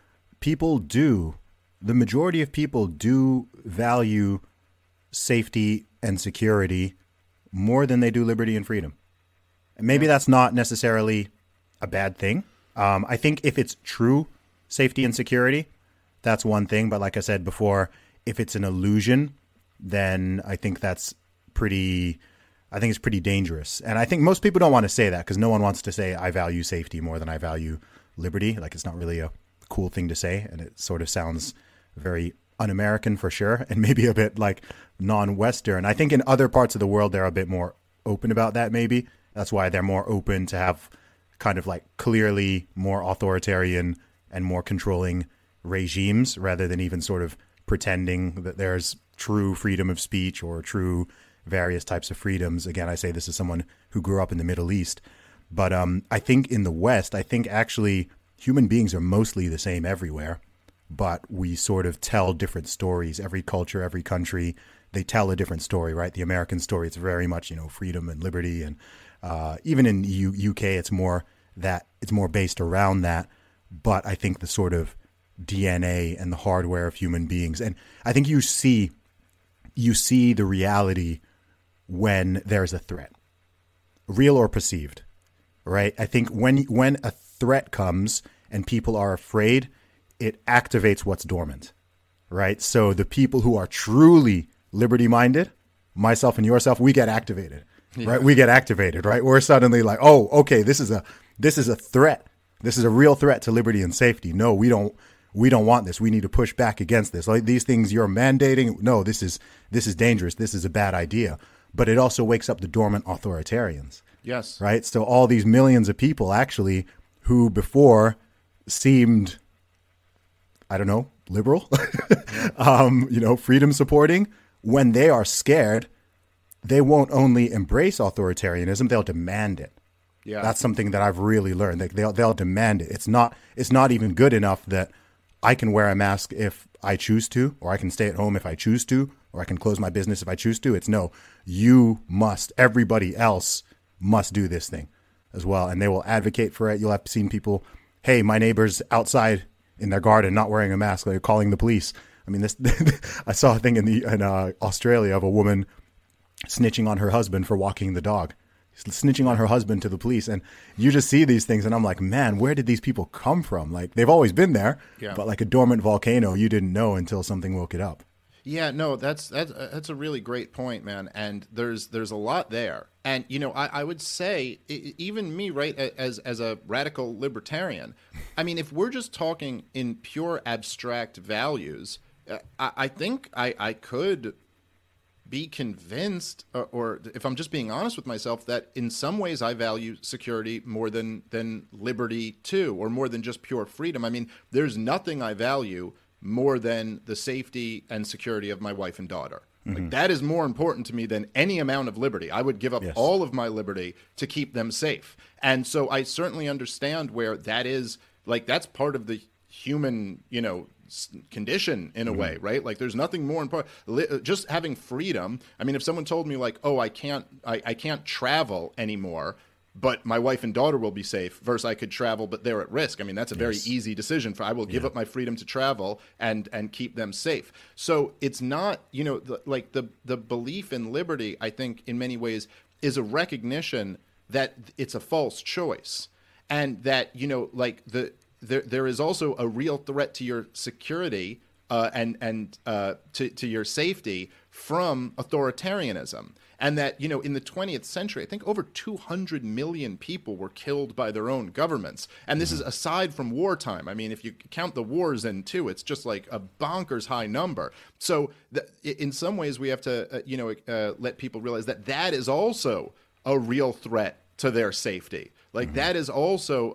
the majority of people do value safety and security more than they do liberty and freedom. And maybe that's not necessarily a bad thing. I think if it's true safety and security, that's one thing. But like I said before, if it's an illusion, then I think it's pretty dangerous. And I think most people don't want to say that, because no one wants to say, I value safety more than I value liberty. Like, it's not really a cool thing to say. And it sort of sounds very un-American for sure. And maybe a bit like non-Western. I think in other parts of the world, they're a bit more open about that, maybe. That's why they're more open to have kind of like clearly more authoritarian and more controlling regimes, rather than even sort of pretending that there's true freedom of speech or true various types of freedoms. Again, I say this as someone who grew up in the Middle East. But I think in the West, I think actually human beings are mostly the same everywhere, but we sort of tell different stories. Every culture, every country, they tell a different story, right? The American story, it's very much, freedom and liberty. And even in UK, it's more based around that. But I think the sort of DNA and the hardware of human beings, and I think you see the reality when there's a threat, real or perceived, right? I think when a threat comes and people are afraid, it activates what's dormant, right? So the people who are truly liberty-minded, myself and yourself, we get activated, right? We get activated, right? We're suddenly like, oh, okay, this is a threat. This is a real threat to liberty and safety. No, we don't want this. We need to push back against this. Like these things you're mandating. No, this is dangerous. This is a bad idea. But it also wakes up the dormant authoritarians. Yes. Right. So all these millions of people actually who before seemed, I don't know, liberal, freedom supporting, when they are scared, they won't only embrace authoritarianism, they'll demand it. Yeah. That's something that I've really learned. Like they'll demand it. It's not even good enough that I can wear a mask if I choose to, or I can stay at home if I choose to, or I can close my business if I choose to. It's no, you must, everybody else must do this thing as well. And they will advocate for it. You'll have seen people, hey, my neighbor's outside in their garden not wearing a mask. They're calling the police. I mean, this I saw a thing in Australia of a woman snitching on her husband for walking the dog. Snitching on her husband to the police. And you just see these things and I'm like, man, where did these people come from? Like they've always been there, but like a dormant volcano, you didn't know until something woke it up. Yeah, no, that's a really great point, man. And there's a lot there. And, I would say even me, right, as a radical libertarian, I mean, if we're just talking in pure abstract values, I think I could be convinced, or if I'm just being honest with myself, that in some ways I value security more than liberty too, or more than just pure freedom. I mean, there's nothing I value more than the safety and security of my wife and daughter. Mm-hmm. Like that is more important to me than any amount of liberty. I would give up all of my liberty to keep them safe. And so I certainly understand where that is, like that's part of the human, condition in a way, right? Like there's nothing more important. Just having freedom. I mean, if someone told me like, oh, I can't travel anymore, but my wife and daughter will be safe versus I could travel, but they're at risk. I mean, that's a very easy decision I will give up my freedom to travel and keep them safe. So it's not, the belief in liberty, I think in many ways is a recognition that it's a false choice and that, there is also a real threat to your security and to your safety from authoritarianism. And that, in the 20th century, I think over 200 million people were killed by their own governments. And this is aside from wartime. I mean, if you count the wars in too, it's just like a bonkers high number. So in some ways, we have to, let people realize that is also a real threat to their safety. Like that is also,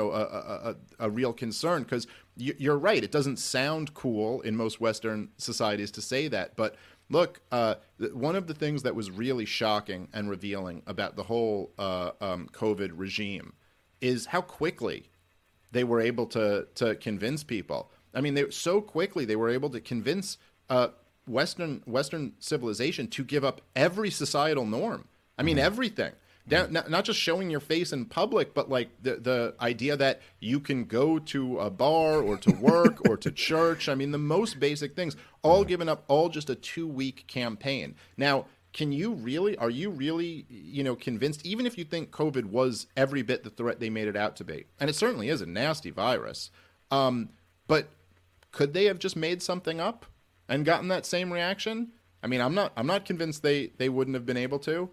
a real concern because you're right. It doesn't sound cool in most Western societies to say that. But look, one of the things that was really shocking and revealing about the whole COVID regime is how quickly they were able to convince people. I mean, so quickly they were able to convince Western civilization to give up every societal norm. I mean, everything. Not just showing your face in public, but like the idea that you can go to a bar or to work or to church. I mean, the most basic things, all given up, all just a 2-week campaign. Now, are you really, convinced, even if you think COVID was every bit the threat they made it out to be, and it certainly is a nasty virus, but could they have just made something up and gotten that same reaction? I mean, I'm not convinced they wouldn't have been able to.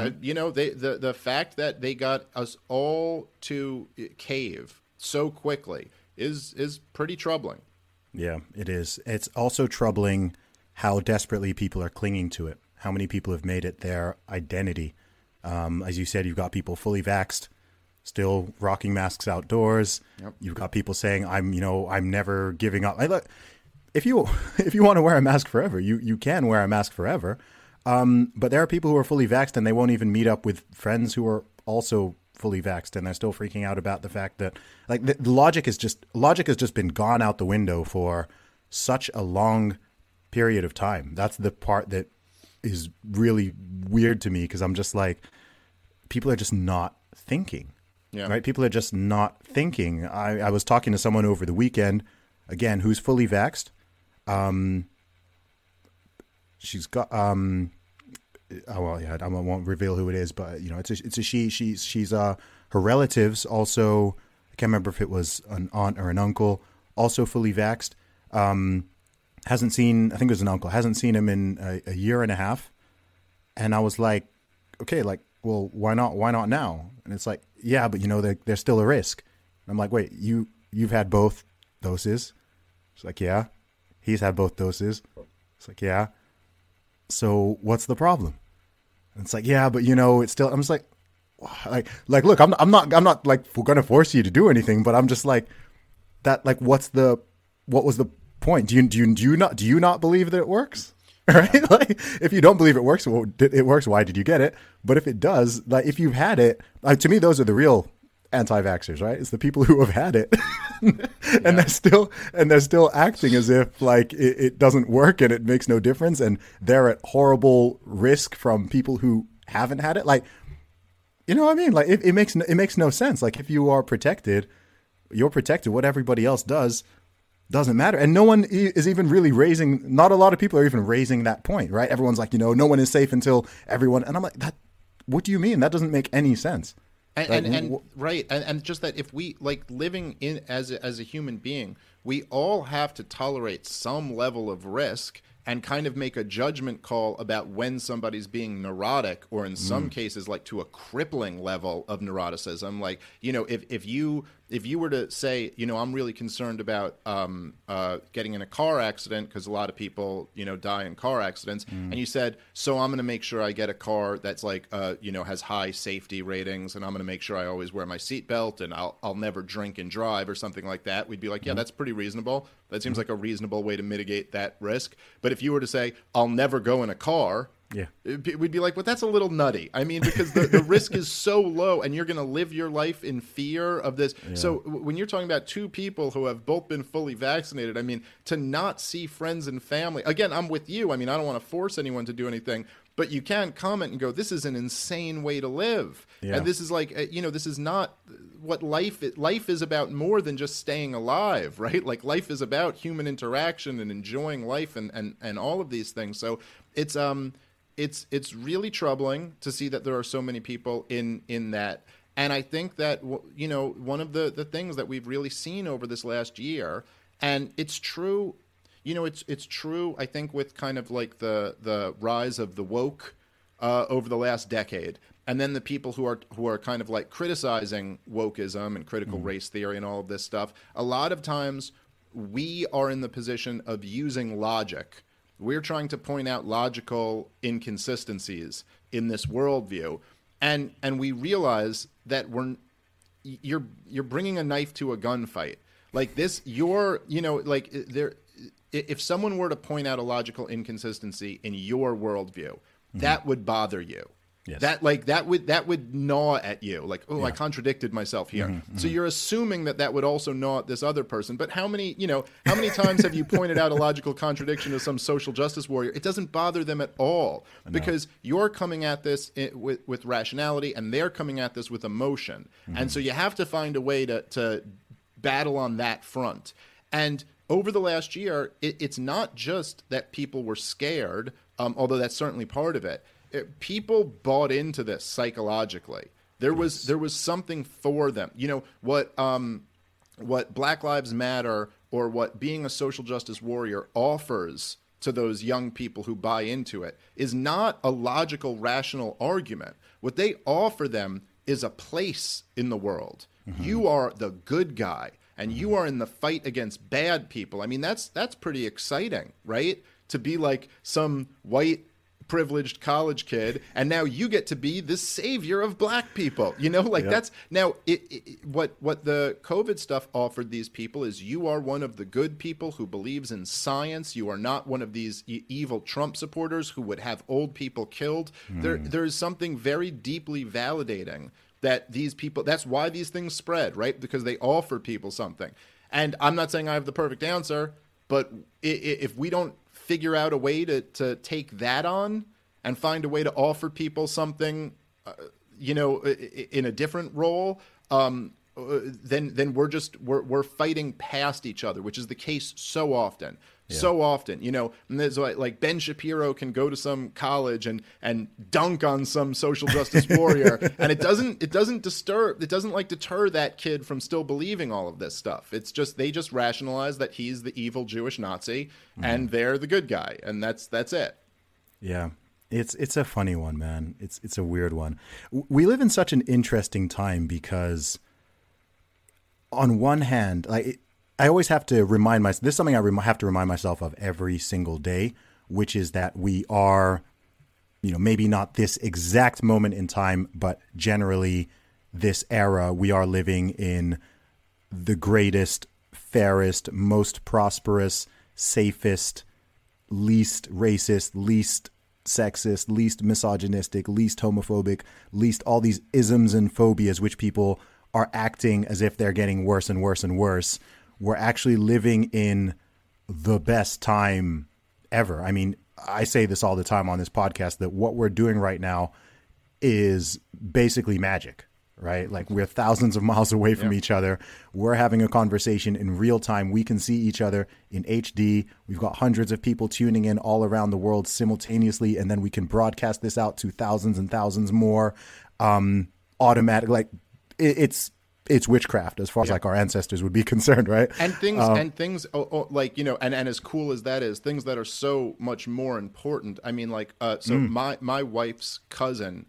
The fact that they got us all to cave so quickly is pretty troubling. Yeah, it is. It's also troubling how desperately people are clinging to it. How many people have made it their identity. As you said, you've got people fully vaxxed, still rocking masks outdoors. Yep. You've got people saying, I'm never giving up. If you want to wear a mask forever, you can wear a mask forever. But there are people who are fully vaxxed and they won't even meet up with friends who are also fully vaxxed, and they're still freaking out about the fact that like the logic has just been gone out the window for such a long period of time. That's the part that is really weird to me, because I'm just like, people are just not thinking. Yeah. Right? People are just not thinking. I was talking to someone over the weekend, again, who's fully vaxxed. She's got oh well, yeah, I won't reveal who it is, but you know, it's a she. She's her relatives also. I can't remember if it was an aunt or an uncle, also fully vaxxed. Hasn't seen. I think it was an uncle. Hasn't seen him in a year and a half. And I was like, okay, like, well, why not? Why not now? And it's like, yeah, but you know, there's still a risk. And I'm like, wait, you've had both doses? It's like, yeah. He's had both doses. It's like, yeah. So what's the problem? And it's like, yeah, but you know, it's still. I'm just like, look, I'm not like going to force you to do anything, but I'm just like that. Like, what was the point? Do you not believe that it works? Right? Like, if you don't believe it works, well, it works. Why did you get it? But if it does, like, if you've had it, like, to me, those are the real anti-vaxxers, right? It's the people who have had it, and they're still acting as if like it doesn't work and it makes no difference, and they're at horrible risk from people who haven't had it. Like, you know what I mean? Like, it makes no sense. Like, if you are protected, you're protected. What everybody else does doesn't matter. And no one is even really not a lot of people are even raising that point, right? Everyone's like, you know, no one is safe until everyone. And I'm like, what do you mean? That doesn't make any sense. And just that if we like living in as a human being, we all have to tolerate some level of risk and kind of make a judgment call about when somebody's being neurotic, or in some cases, like to a crippling level of neuroticism. Like, you know, if you were to say, you know, I'm really concerned about getting in a car accident, because a lot of people, you know, die in car accidents, and you said, so I'm going to make sure I get a car that's like, you know, has high safety ratings, and I'm going to make sure I always wear my seatbelt, and I'll never drink and drive or something like that. We'd be like, yeah, that's pretty reasonable. That seems like a reasonable way to mitigate that risk. But if you were to say, I'll never go in a car, yeah, we'd be like, well, that's a little nutty. I mean, because the risk is so low, and you're going to live your life in fear of this. Yeah. So when you're talking about two people who have both been fully vaccinated, I mean, to not see friends and family, again, I'm with you. I mean, I don't want to force anyone to do anything, but you can comment and go, this is an insane way to live. Yeah. And this is like, you know, this is not what life is about, more than just staying alive, right? Like, life is about human interaction and enjoying life and all of these things. So it's really troubling to see that there are so many people in that. And I think that, you know, one of the things that we've really seen over this last year, and it's true, you know, it's true, I think, with kind of like the rise of the woke over the last decade. And then the people who are kind of like criticizing wokeism and critical race theory and all of this stuff, a lot of times we are in the position of using logic. We're trying to point out logical inconsistencies in this worldview, and we realize that you're bringing a knife to a gunfight. Like this, you know, like there. If someone were to point out a logical inconsistency in your worldview, that would bother you. Yes. That would gnaw at you. Like, oh, yeah. I contradicted myself here. So you're assuming that would also gnaw at this other person. But how many times have you pointed out a logical contradiction to some social justice warrior? It doesn't bother them at all, because you're coming at this with rationality, and they're coming at this with emotion. And so you have to find a way to battle on that front. And over the last year, it's not just that people were scared, although that's certainly part of it. People bought into this psychologically. There was something for them. You know, what Black Lives Matter, or what being a social justice warrior offers to those young people who buy into it, is not a logical, rational argument. What they offer them is a place in the world. You are the good guy, and you are in the fight against bad people. I mean, that's pretty exciting, right? To be like some white privileged college kid, and now you get to be the savior of black people. That's now what the COVID stuff offered these people is you are one of the good people who believes in science. You are not one of these evil Trump supporters who would have old people killed. There is something very deeply validating that these people, that's why these things spread, right? Because they offer people something. And I'm not saying I have the perfect answer, but if we don't figure out a way to take that on and find a way to offer people something, in a different role, then we're fighting past each other, which is the case so often. Yeah. So often, and there's like Ben Shapiro can go to some college and dunk on some social justice warrior, and it doesn't deter that kid from still believing all of this stuff. It's just they just rationalize that he's the evil Jewish Nazi and they're the good guy, and that's it. Yeah. It's a funny one, man. It's a weird one. We live in such an interesting time because on one hand, I always have to remind myself, this is something I have to remind myself of every single day, which is that we are, maybe not this exact moment in time, but generally this era, we are living in the greatest, fairest, most prosperous, safest, least racist, least sexist, least misogynistic, least homophobic, least all these isms and phobias, which people are acting as if they're getting worse and worse and worse. We're actually living in the best time ever. I mean, I say this all the time on this podcast that what we're doing right now is basically magic, right? Like we're thousands of miles away from each other. We're having a conversation in real time. We can see each other in HD. We've got hundreds of people tuning in all around the world simultaneously. And then we can broadcast this out to thousands and thousands more automatic. Like it's witchcraft as far as like our ancestors would be concerned, right? And things like, and as cool as that is, things that are so much more important. I mean, like, my wife's cousin,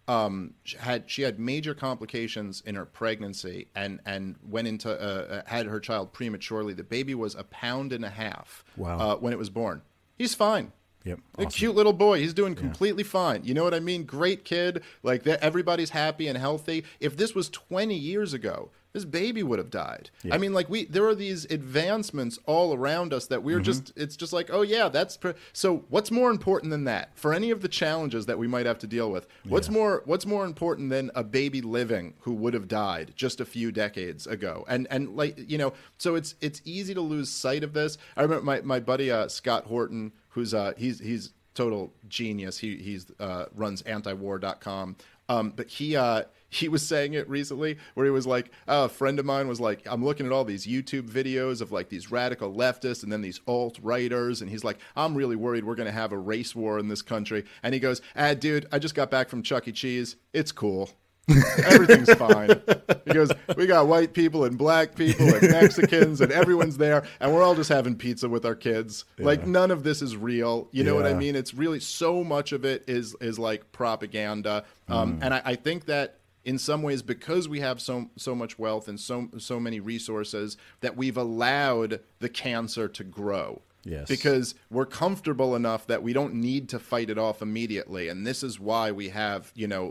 she had major complications in her pregnancy and went into, had her child prematurely. The baby was 1.5 pounds when it was born. He's fine. Yep. A cute little boy. He's doing completely fine. You know what I mean? Great kid. Like everybody's happy and healthy. If this was 20 years ago, this baby would have died. Yeah. I mean, like there are these advancements all around us that we're it's just like, oh yeah, so what's more important than that for any of the challenges that we might have to deal with? What's more important than a baby living who would have died just a few decades ago? And like, so it's easy to lose sight of this. I remember my buddy, Scott Horton, who's he's total genius. He's runs antiwar.com. But he was saying it recently where he was like, a friend of mine was like, I'm looking at all these YouTube videos of like these radical leftists and then these alt-righters. And he's like, I'm really worried we're going to have a race war in this country. And he goes, dude, I just got back from Chuck E. Cheese. It's cool. Everything's fine. He goes, we got white people and black people and Mexicans and everyone's there and we're all just having pizza with our kids. Like none of this is real. You know what I mean? It's really so much of it is like propaganda. And I think that in some ways, because we have so much wealth and so many resources, that we've allowed the cancer to grow. Yes. Because we're comfortable enough that we don't need to fight it off immediately. And this is why we have,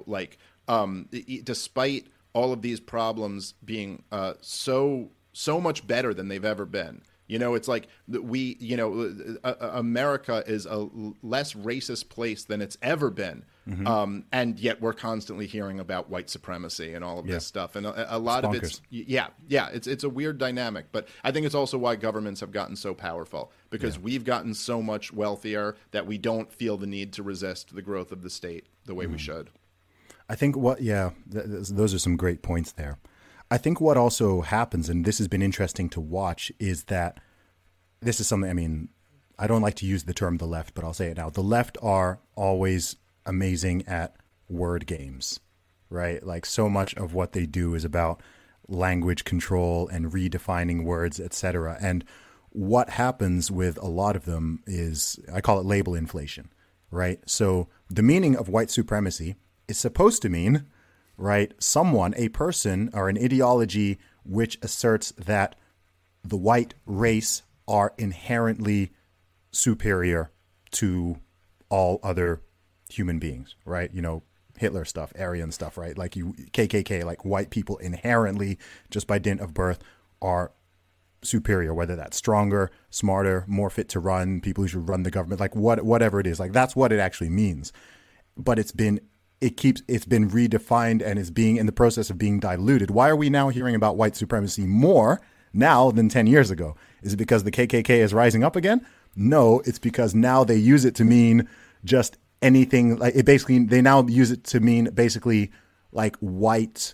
despite all of these problems being so much better than they've ever been. It's like America is a less racist place than it's ever been. And yet we're constantly hearing about white supremacy and all of this stuff. And a lot of it's it's a weird dynamic. But I think it's also why governments have gotten so powerful, because we've gotten so much wealthier that we don't feel the need to resist the growth of the state the way we should. I think those are some great points there. I think what also happens, and this has been interesting to watch, is that this is something, I mean, I don't like to use the term the left, but I'll say it now. The left are always amazing at word games, right? Like so much of what they do is about language control and redefining words, etc. And what happens with a lot of them is, I call it label inflation, right? So the meaning of white supremacy is supposed to mean, right, a person or an ideology which asserts that the white race are inherently superior to all other human beings, right? You know, Hitler stuff, Aryan stuff, right? Like KKK, like white people inherently, just by dint of birth, are superior, whether that's stronger, smarter, more fit to run, people who should run the government, like whatever it is, like that's what it actually means. But it's been redefined and is being in the process of being diluted. Why are we now hearing about white supremacy more now than 10 years ago? Is it because the KKK is rising up again? No, it's because now they use it to mean just anything. Like it basically, they now use it to mean basically like white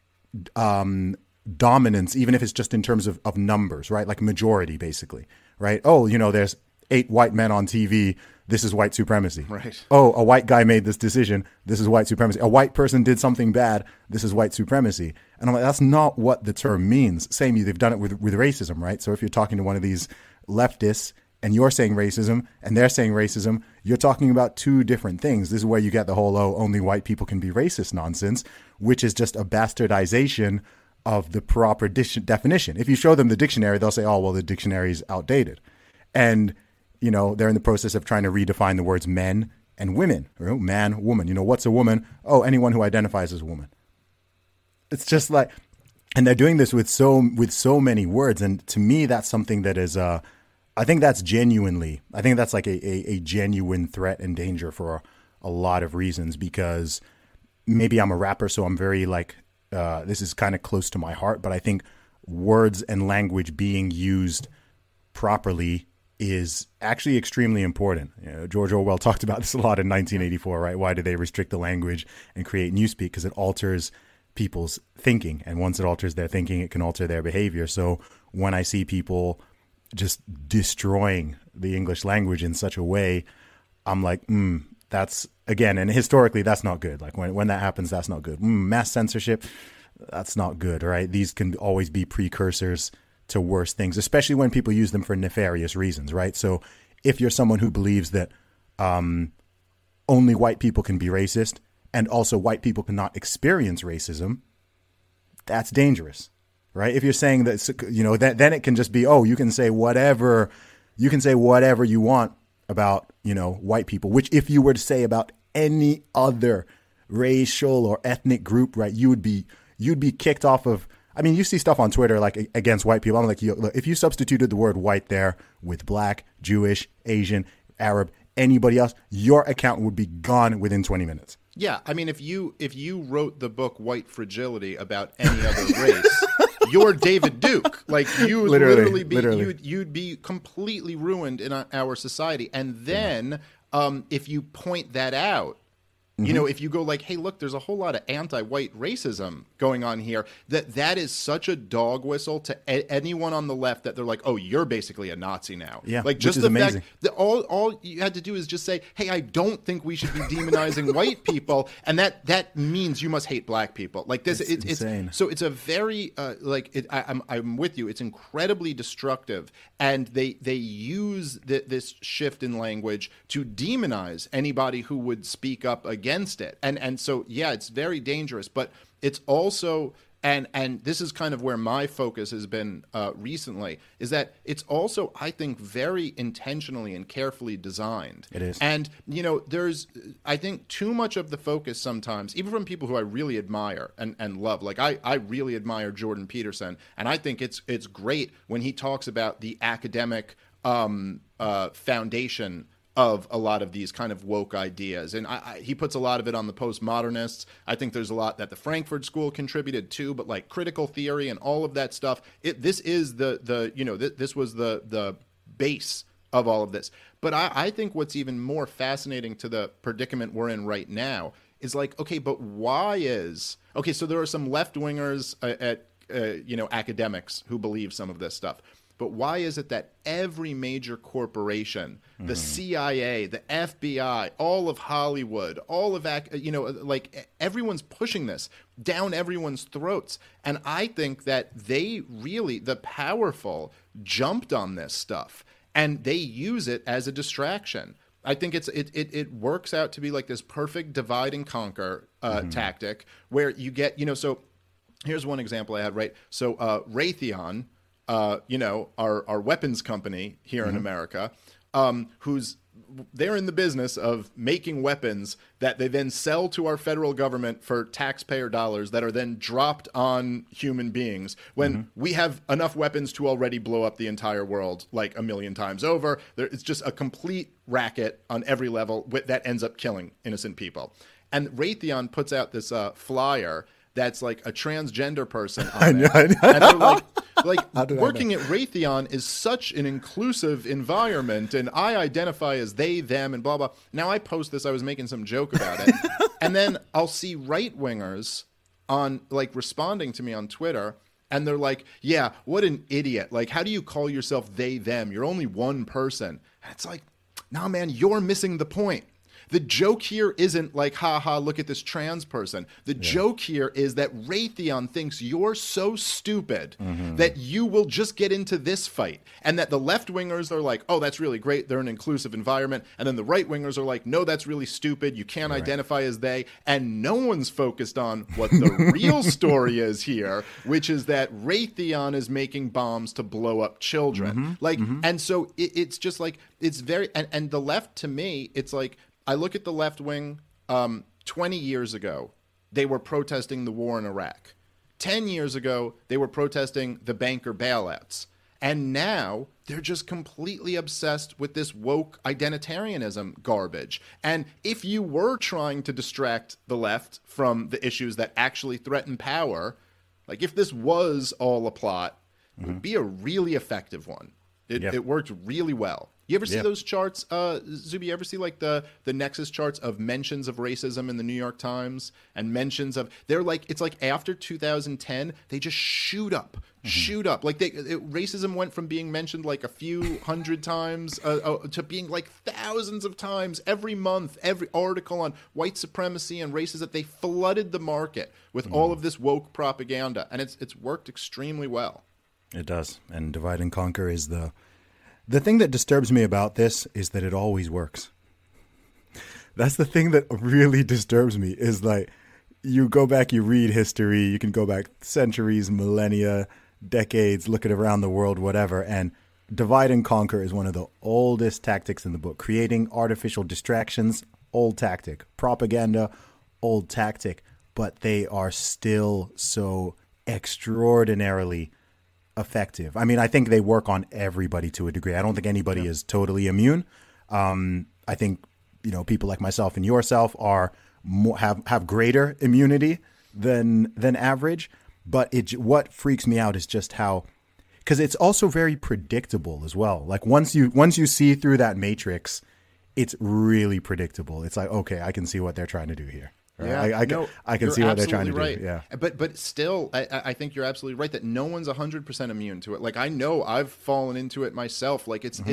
dominance, even if it's just in terms of numbers, right? Like majority, basically, right? Oh, you know, there's 8 white men on TV. This is white supremacy. Right. Oh, a white guy made this decision. This is white supremacy. A white person did something bad. This is white supremacy. And I'm like, that's not what the term means. Same, they've done it with racism, right? So if you're talking to one of these leftists and you're saying racism and they're saying racism, you're talking about two different things. This is where you get the whole, oh, only white people can be racist nonsense, which is just a bastardization of the proper definition. If you show them the dictionary, they'll say, oh, well, the dictionary is outdated. And you know, they're in the process of trying to redefine the words men and women, or man, woman. You know, what's a woman? Oh, anyone who identifies as a woman. It's just like, and they're doing this with so many words. And to me, that's something that is, I think that's like a genuine threat and danger for a lot of reasons, because maybe I'm a rapper, so I'm very like, this is kind of close to my heart, but I think words and language being used properly is actually extremely important. You know, George Orwell talked about this a lot in 1984, right? Why do they restrict the language and create newspeak? Because it alters people's thinking. And once it alters their thinking, it can alter their behavior. So when I see people just destroying the English language in such a way, I'm like, that's, again, and historically, that's not good. Like when that happens, that's not good. Mass censorship, that's not good, right? These can always be precursors to worse things, especially when people use them for nefarious reasons, right? So if you're someone who believes that only white people can be racist and also white people cannot experience racism, that's dangerous, right? If you're saying that, you know, then it can just be, oh, you can say whatever you want about, you know, white people, which if you were to say about any other racial or ethnic group, right, you'd be kicked off of. I mean, you see stuff on Twitter like against white people. I'm like, look, if you substituted the word white there with black, Jewish, Asian, Arab, anybody else, your account would be gone within 20 minutes. Yeah, I mean, if you wrote the book White Fragility about any other race, you're David Duke. Like you would literally be you'd be completely ruined in our society. And then if you point that out, you know, if you go like, hey, look, there's a whole lot of anti-white racism going on here, that is such a dog whistle to anyone on the left that they're like, oh, you're basically a Nazi now. Yeah, like just which is the amazing. fact that all you had to do is just say, hey, I don't think we should be demonizing white people, and that means you must hate black people. Like this, it's insane. So it's a very I'm with you. It's incredibly destructive, and they use this shift in language to demonize anybody who would speak up against it. And so, yeah, it's very dangerous, but it's also, and this is kind of where my focus has been recently, is that it's also, I think, very intentionally and carefully designed. It is. And, you know, there's, I think, too much of the focus sometimes, even from people who I really admire and love. Like, I really admire Jordan Peterson, and I think it's great when he talks about the academic foundation of a lot of these kind of woke ideas. And he puts a lot of it on the postmodernists. I think there's a lot that the Frankfurt School contributed too, but like critical theory and all of that stuff, this is this was the base of all of this. But I think what's even more fascinating to the predicament we're in right now is like, okay, but so there are some left-wingers academics who believe some of this stuff. But why is it that every major corporation, the CIA, the FBI, all of Hollywood, all of, like everyone's pushing this down everyone's throats? And I think that the powerful jumped on this stuff and they use it as a distraction. I think it works out to be like this perfect divide and conquer tactic where you get, so here's one example I had, right? So Raytheon, our weapons company here in America, whose they're in the business of making weapons that they then sell to our federal government for taxpayer dollars that are then dropped on human beings when we have enough weapons to already blow up the entire world like a million times over. It's just a complete racket on every level that ends up killing innocent people. And Raytheon puts out this flyer that's like a transgender person on it. And they're like working at Raytheon is such an inclusive environment, and I identify as they, them, and blah, blah. Now I post this, I was making some joke about it, and then I'll see right-wingers on, like, responding to me on Twitter, and they're like, yeah, what an idiot. Like, how do you call yourself they, them? You're only one person. And it's like, nah, man, you're missing the point. The joke here isn't like, ha ha, look at this trans person. The joke here is that Raytheon thinks you're so stupid that you will just get into this fight. And that the left-wingers are like, oh, that's really great. They're an inclusive environment. And then the right-wingers are like, no, that's really stupid. You can't identify as they. And no one's focused on what the real story is here, which is that Raytheon is making bombs to blow up children. And so it's just like, it's very, and the left, to me, it's like, I look at the left wing 20 years ago, they were protesting the war in Iraq. 10 years ago, they were protesting the banker bailouts. And now they're just completely obsessed with this woke identitarianism garbage. And if you were trying to distract the left from the issues that actually threaten power, like if this was all a plot, it would be a really effective one. It worked really well. You ever see those charts, Zuby? You ever see like the Nexus charts of mentions of racism in the New York Times and mentions of it's like after 2010 they just shoot up. Like racism went from being mentioned like a few hundred times to being like thousands of times every month. Every article on white supremacy and racism, they flooded the market with all of this woke propaganda, and it's worked extremely well. It does, and divide and conquer is the thing that disturbs me about this is that it always works. That's the thing that really disturbs me is like you go back, you read history, you can go back centuries, millennia, decades, look at around the world, whatever. And divide and conquer is one of the oldest tactics in the book. Creating artificial distractions, old tactic. Propaganda, old tactic. But they are still so extraordinarily effective. I mean, I think they work on everybody to a degree. I don't think anybody is totally immune. I think, people like myself and yourself are have greater immunity than average. But what freaks me out is just how, because it's also very predictable as well. Like once you see through that matrix, it's really predictable. It's like, okay, I can see what they're trying to do here. Right? Yeah, I can see what they're trying to do. Yeah, but still, I think you're absolutely right that no one's 100% immune to it. Like I know I've fallen into it myself. Like it's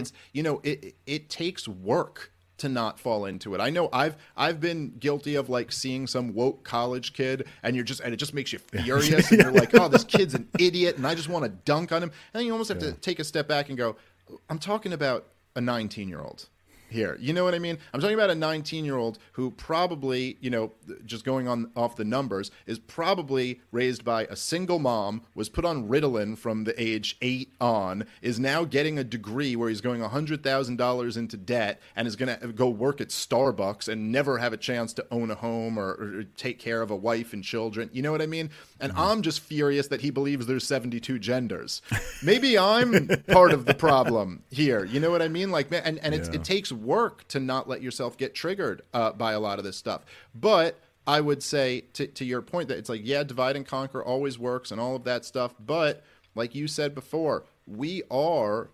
it takes work to not fall into it. I know I've been guilty of like seeing some woke college kid and it just makes you furious and you're like, oh, this kid's an idiot and I just want to dunk on him. And then you almost have to take a step back and go, I'm talking about a 19-year-old. Here, you know what I mean? I'm talking about a 19-year-old who probably, just going off the numbers, is probably raised by a single mom, was put on Ritalin from the age 8 on, is now getting a degree where he's going $100,000 into debt and is going to go work at Starbucks and never have a chance to own a home or take care of a wife and children. You know what I mean? And I'm just furious that he believes there's 72 genders. Maybe I'm part of the problem here. You know what I mean? Like, and it takes work to not let yourself get triggered by a lot of this stuff. But I would say to your point that it's like, yeah, divide and conquer always works and all of that stuff. But like you said before, we are,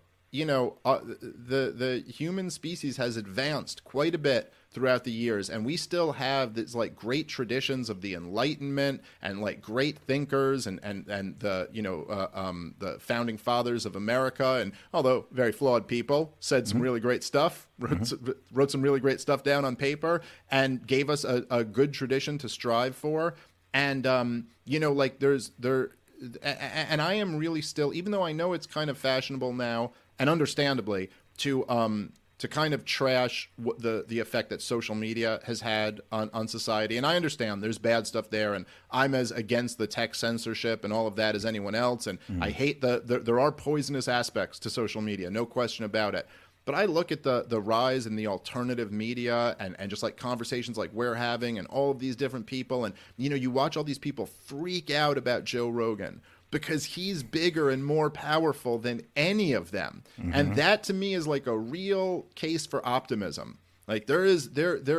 the human species has advanced quite a bit throughout the years, and we still have this like great traditions of the Enlightenment and like great thinkers and the the founding fathers of America, and although very flawed people, said some really great stuff, wrote some really great stuff down on paper, and gave us a good tradition to strive for. And and I am really still, even though I know it's kind of fashionable now, and understandably, to kind of trash the effect that social media has had on society. And I understand there's bad stuff there, and I'm as against the tech censorship and all of that as anyone else. And I hate there are poisonous aspects to social media, no question about it. But I look at the rise in the alternative media and just like conversations like we're having and all of these different people. And, you know, you watch all these people freak out about Joe Rogan because he's bigger and more powerful than any of them. Mm-hmm. And that to me is like a real case for optimism. Like there is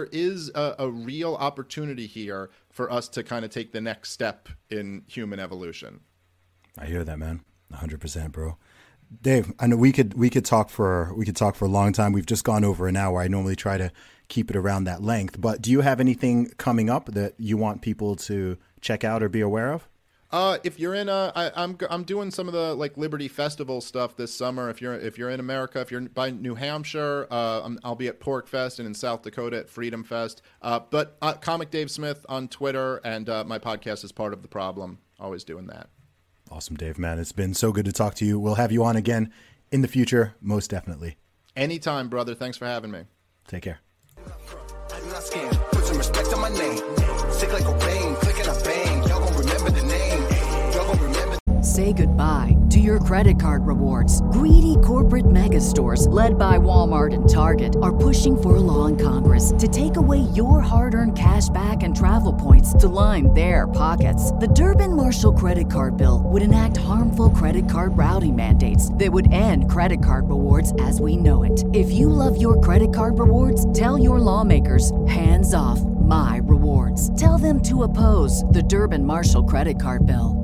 a real opportunity here for us to kind of take the next step in human evolution. I hear that, man. 100%, bro. Dave, I know we could talk for a long time. We've just gone over an hour. I normally try to keep it around that length, but do you have anything coming up that you want people to check out or be aware of? If you're in I'm doing some of the like Liberty Festival stuff this summer. If you're in America, if you're by New Hampshire, I'll be at Pork Fest, and in South Dakota at Freedom Fest. But Comic Dave Smith on Twitter, and my podcast is Part of the Problem. Always doing that. Awesome, Dave, man. It's been so good to talk to you. We'll have you on again in the future, most definitely. Anytime, brother. Thanks for having me. Take care. I do not scam. Put some respect on my name. Sick like a rain, click and I bang. Y'all gon' remember the name. Y'all gon' remember. Say goodbye to your credit card rewards. Greedy corporate mega stores, led by Walmart and Target, are pushing for a law in Congress to take away your hard-earned cash back and travel points to line their pockets. The Durbin-Marshall credit card bill would enact harmful credit card routing mandates that would end credit card rewards as we know it. If you love your credit card rewards, tell your lawmakers, hands off my rewards. Tell them to oppose the Durbin-Marshall credit card bill.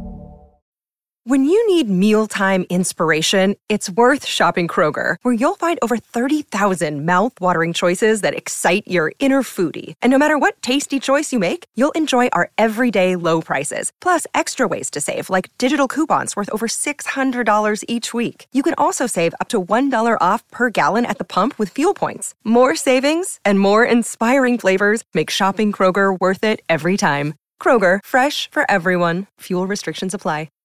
When you need mealtime inspiration, it's worth shopping Kroger, where you'll find over 30,000 mouth-watering choices that excite your inner foodie. And no matter what tasty choice you make, you'll enjoy our everyday low prices, plus extra ways to save, like digital coupons worth over $600 each week. You can also save up to $1 off per gallon at the pump with fuel points. More savings and more inspiring flavors make shopping Kroger worth it every time. Kroger, fresh for everyone. Fuel restrictions apply.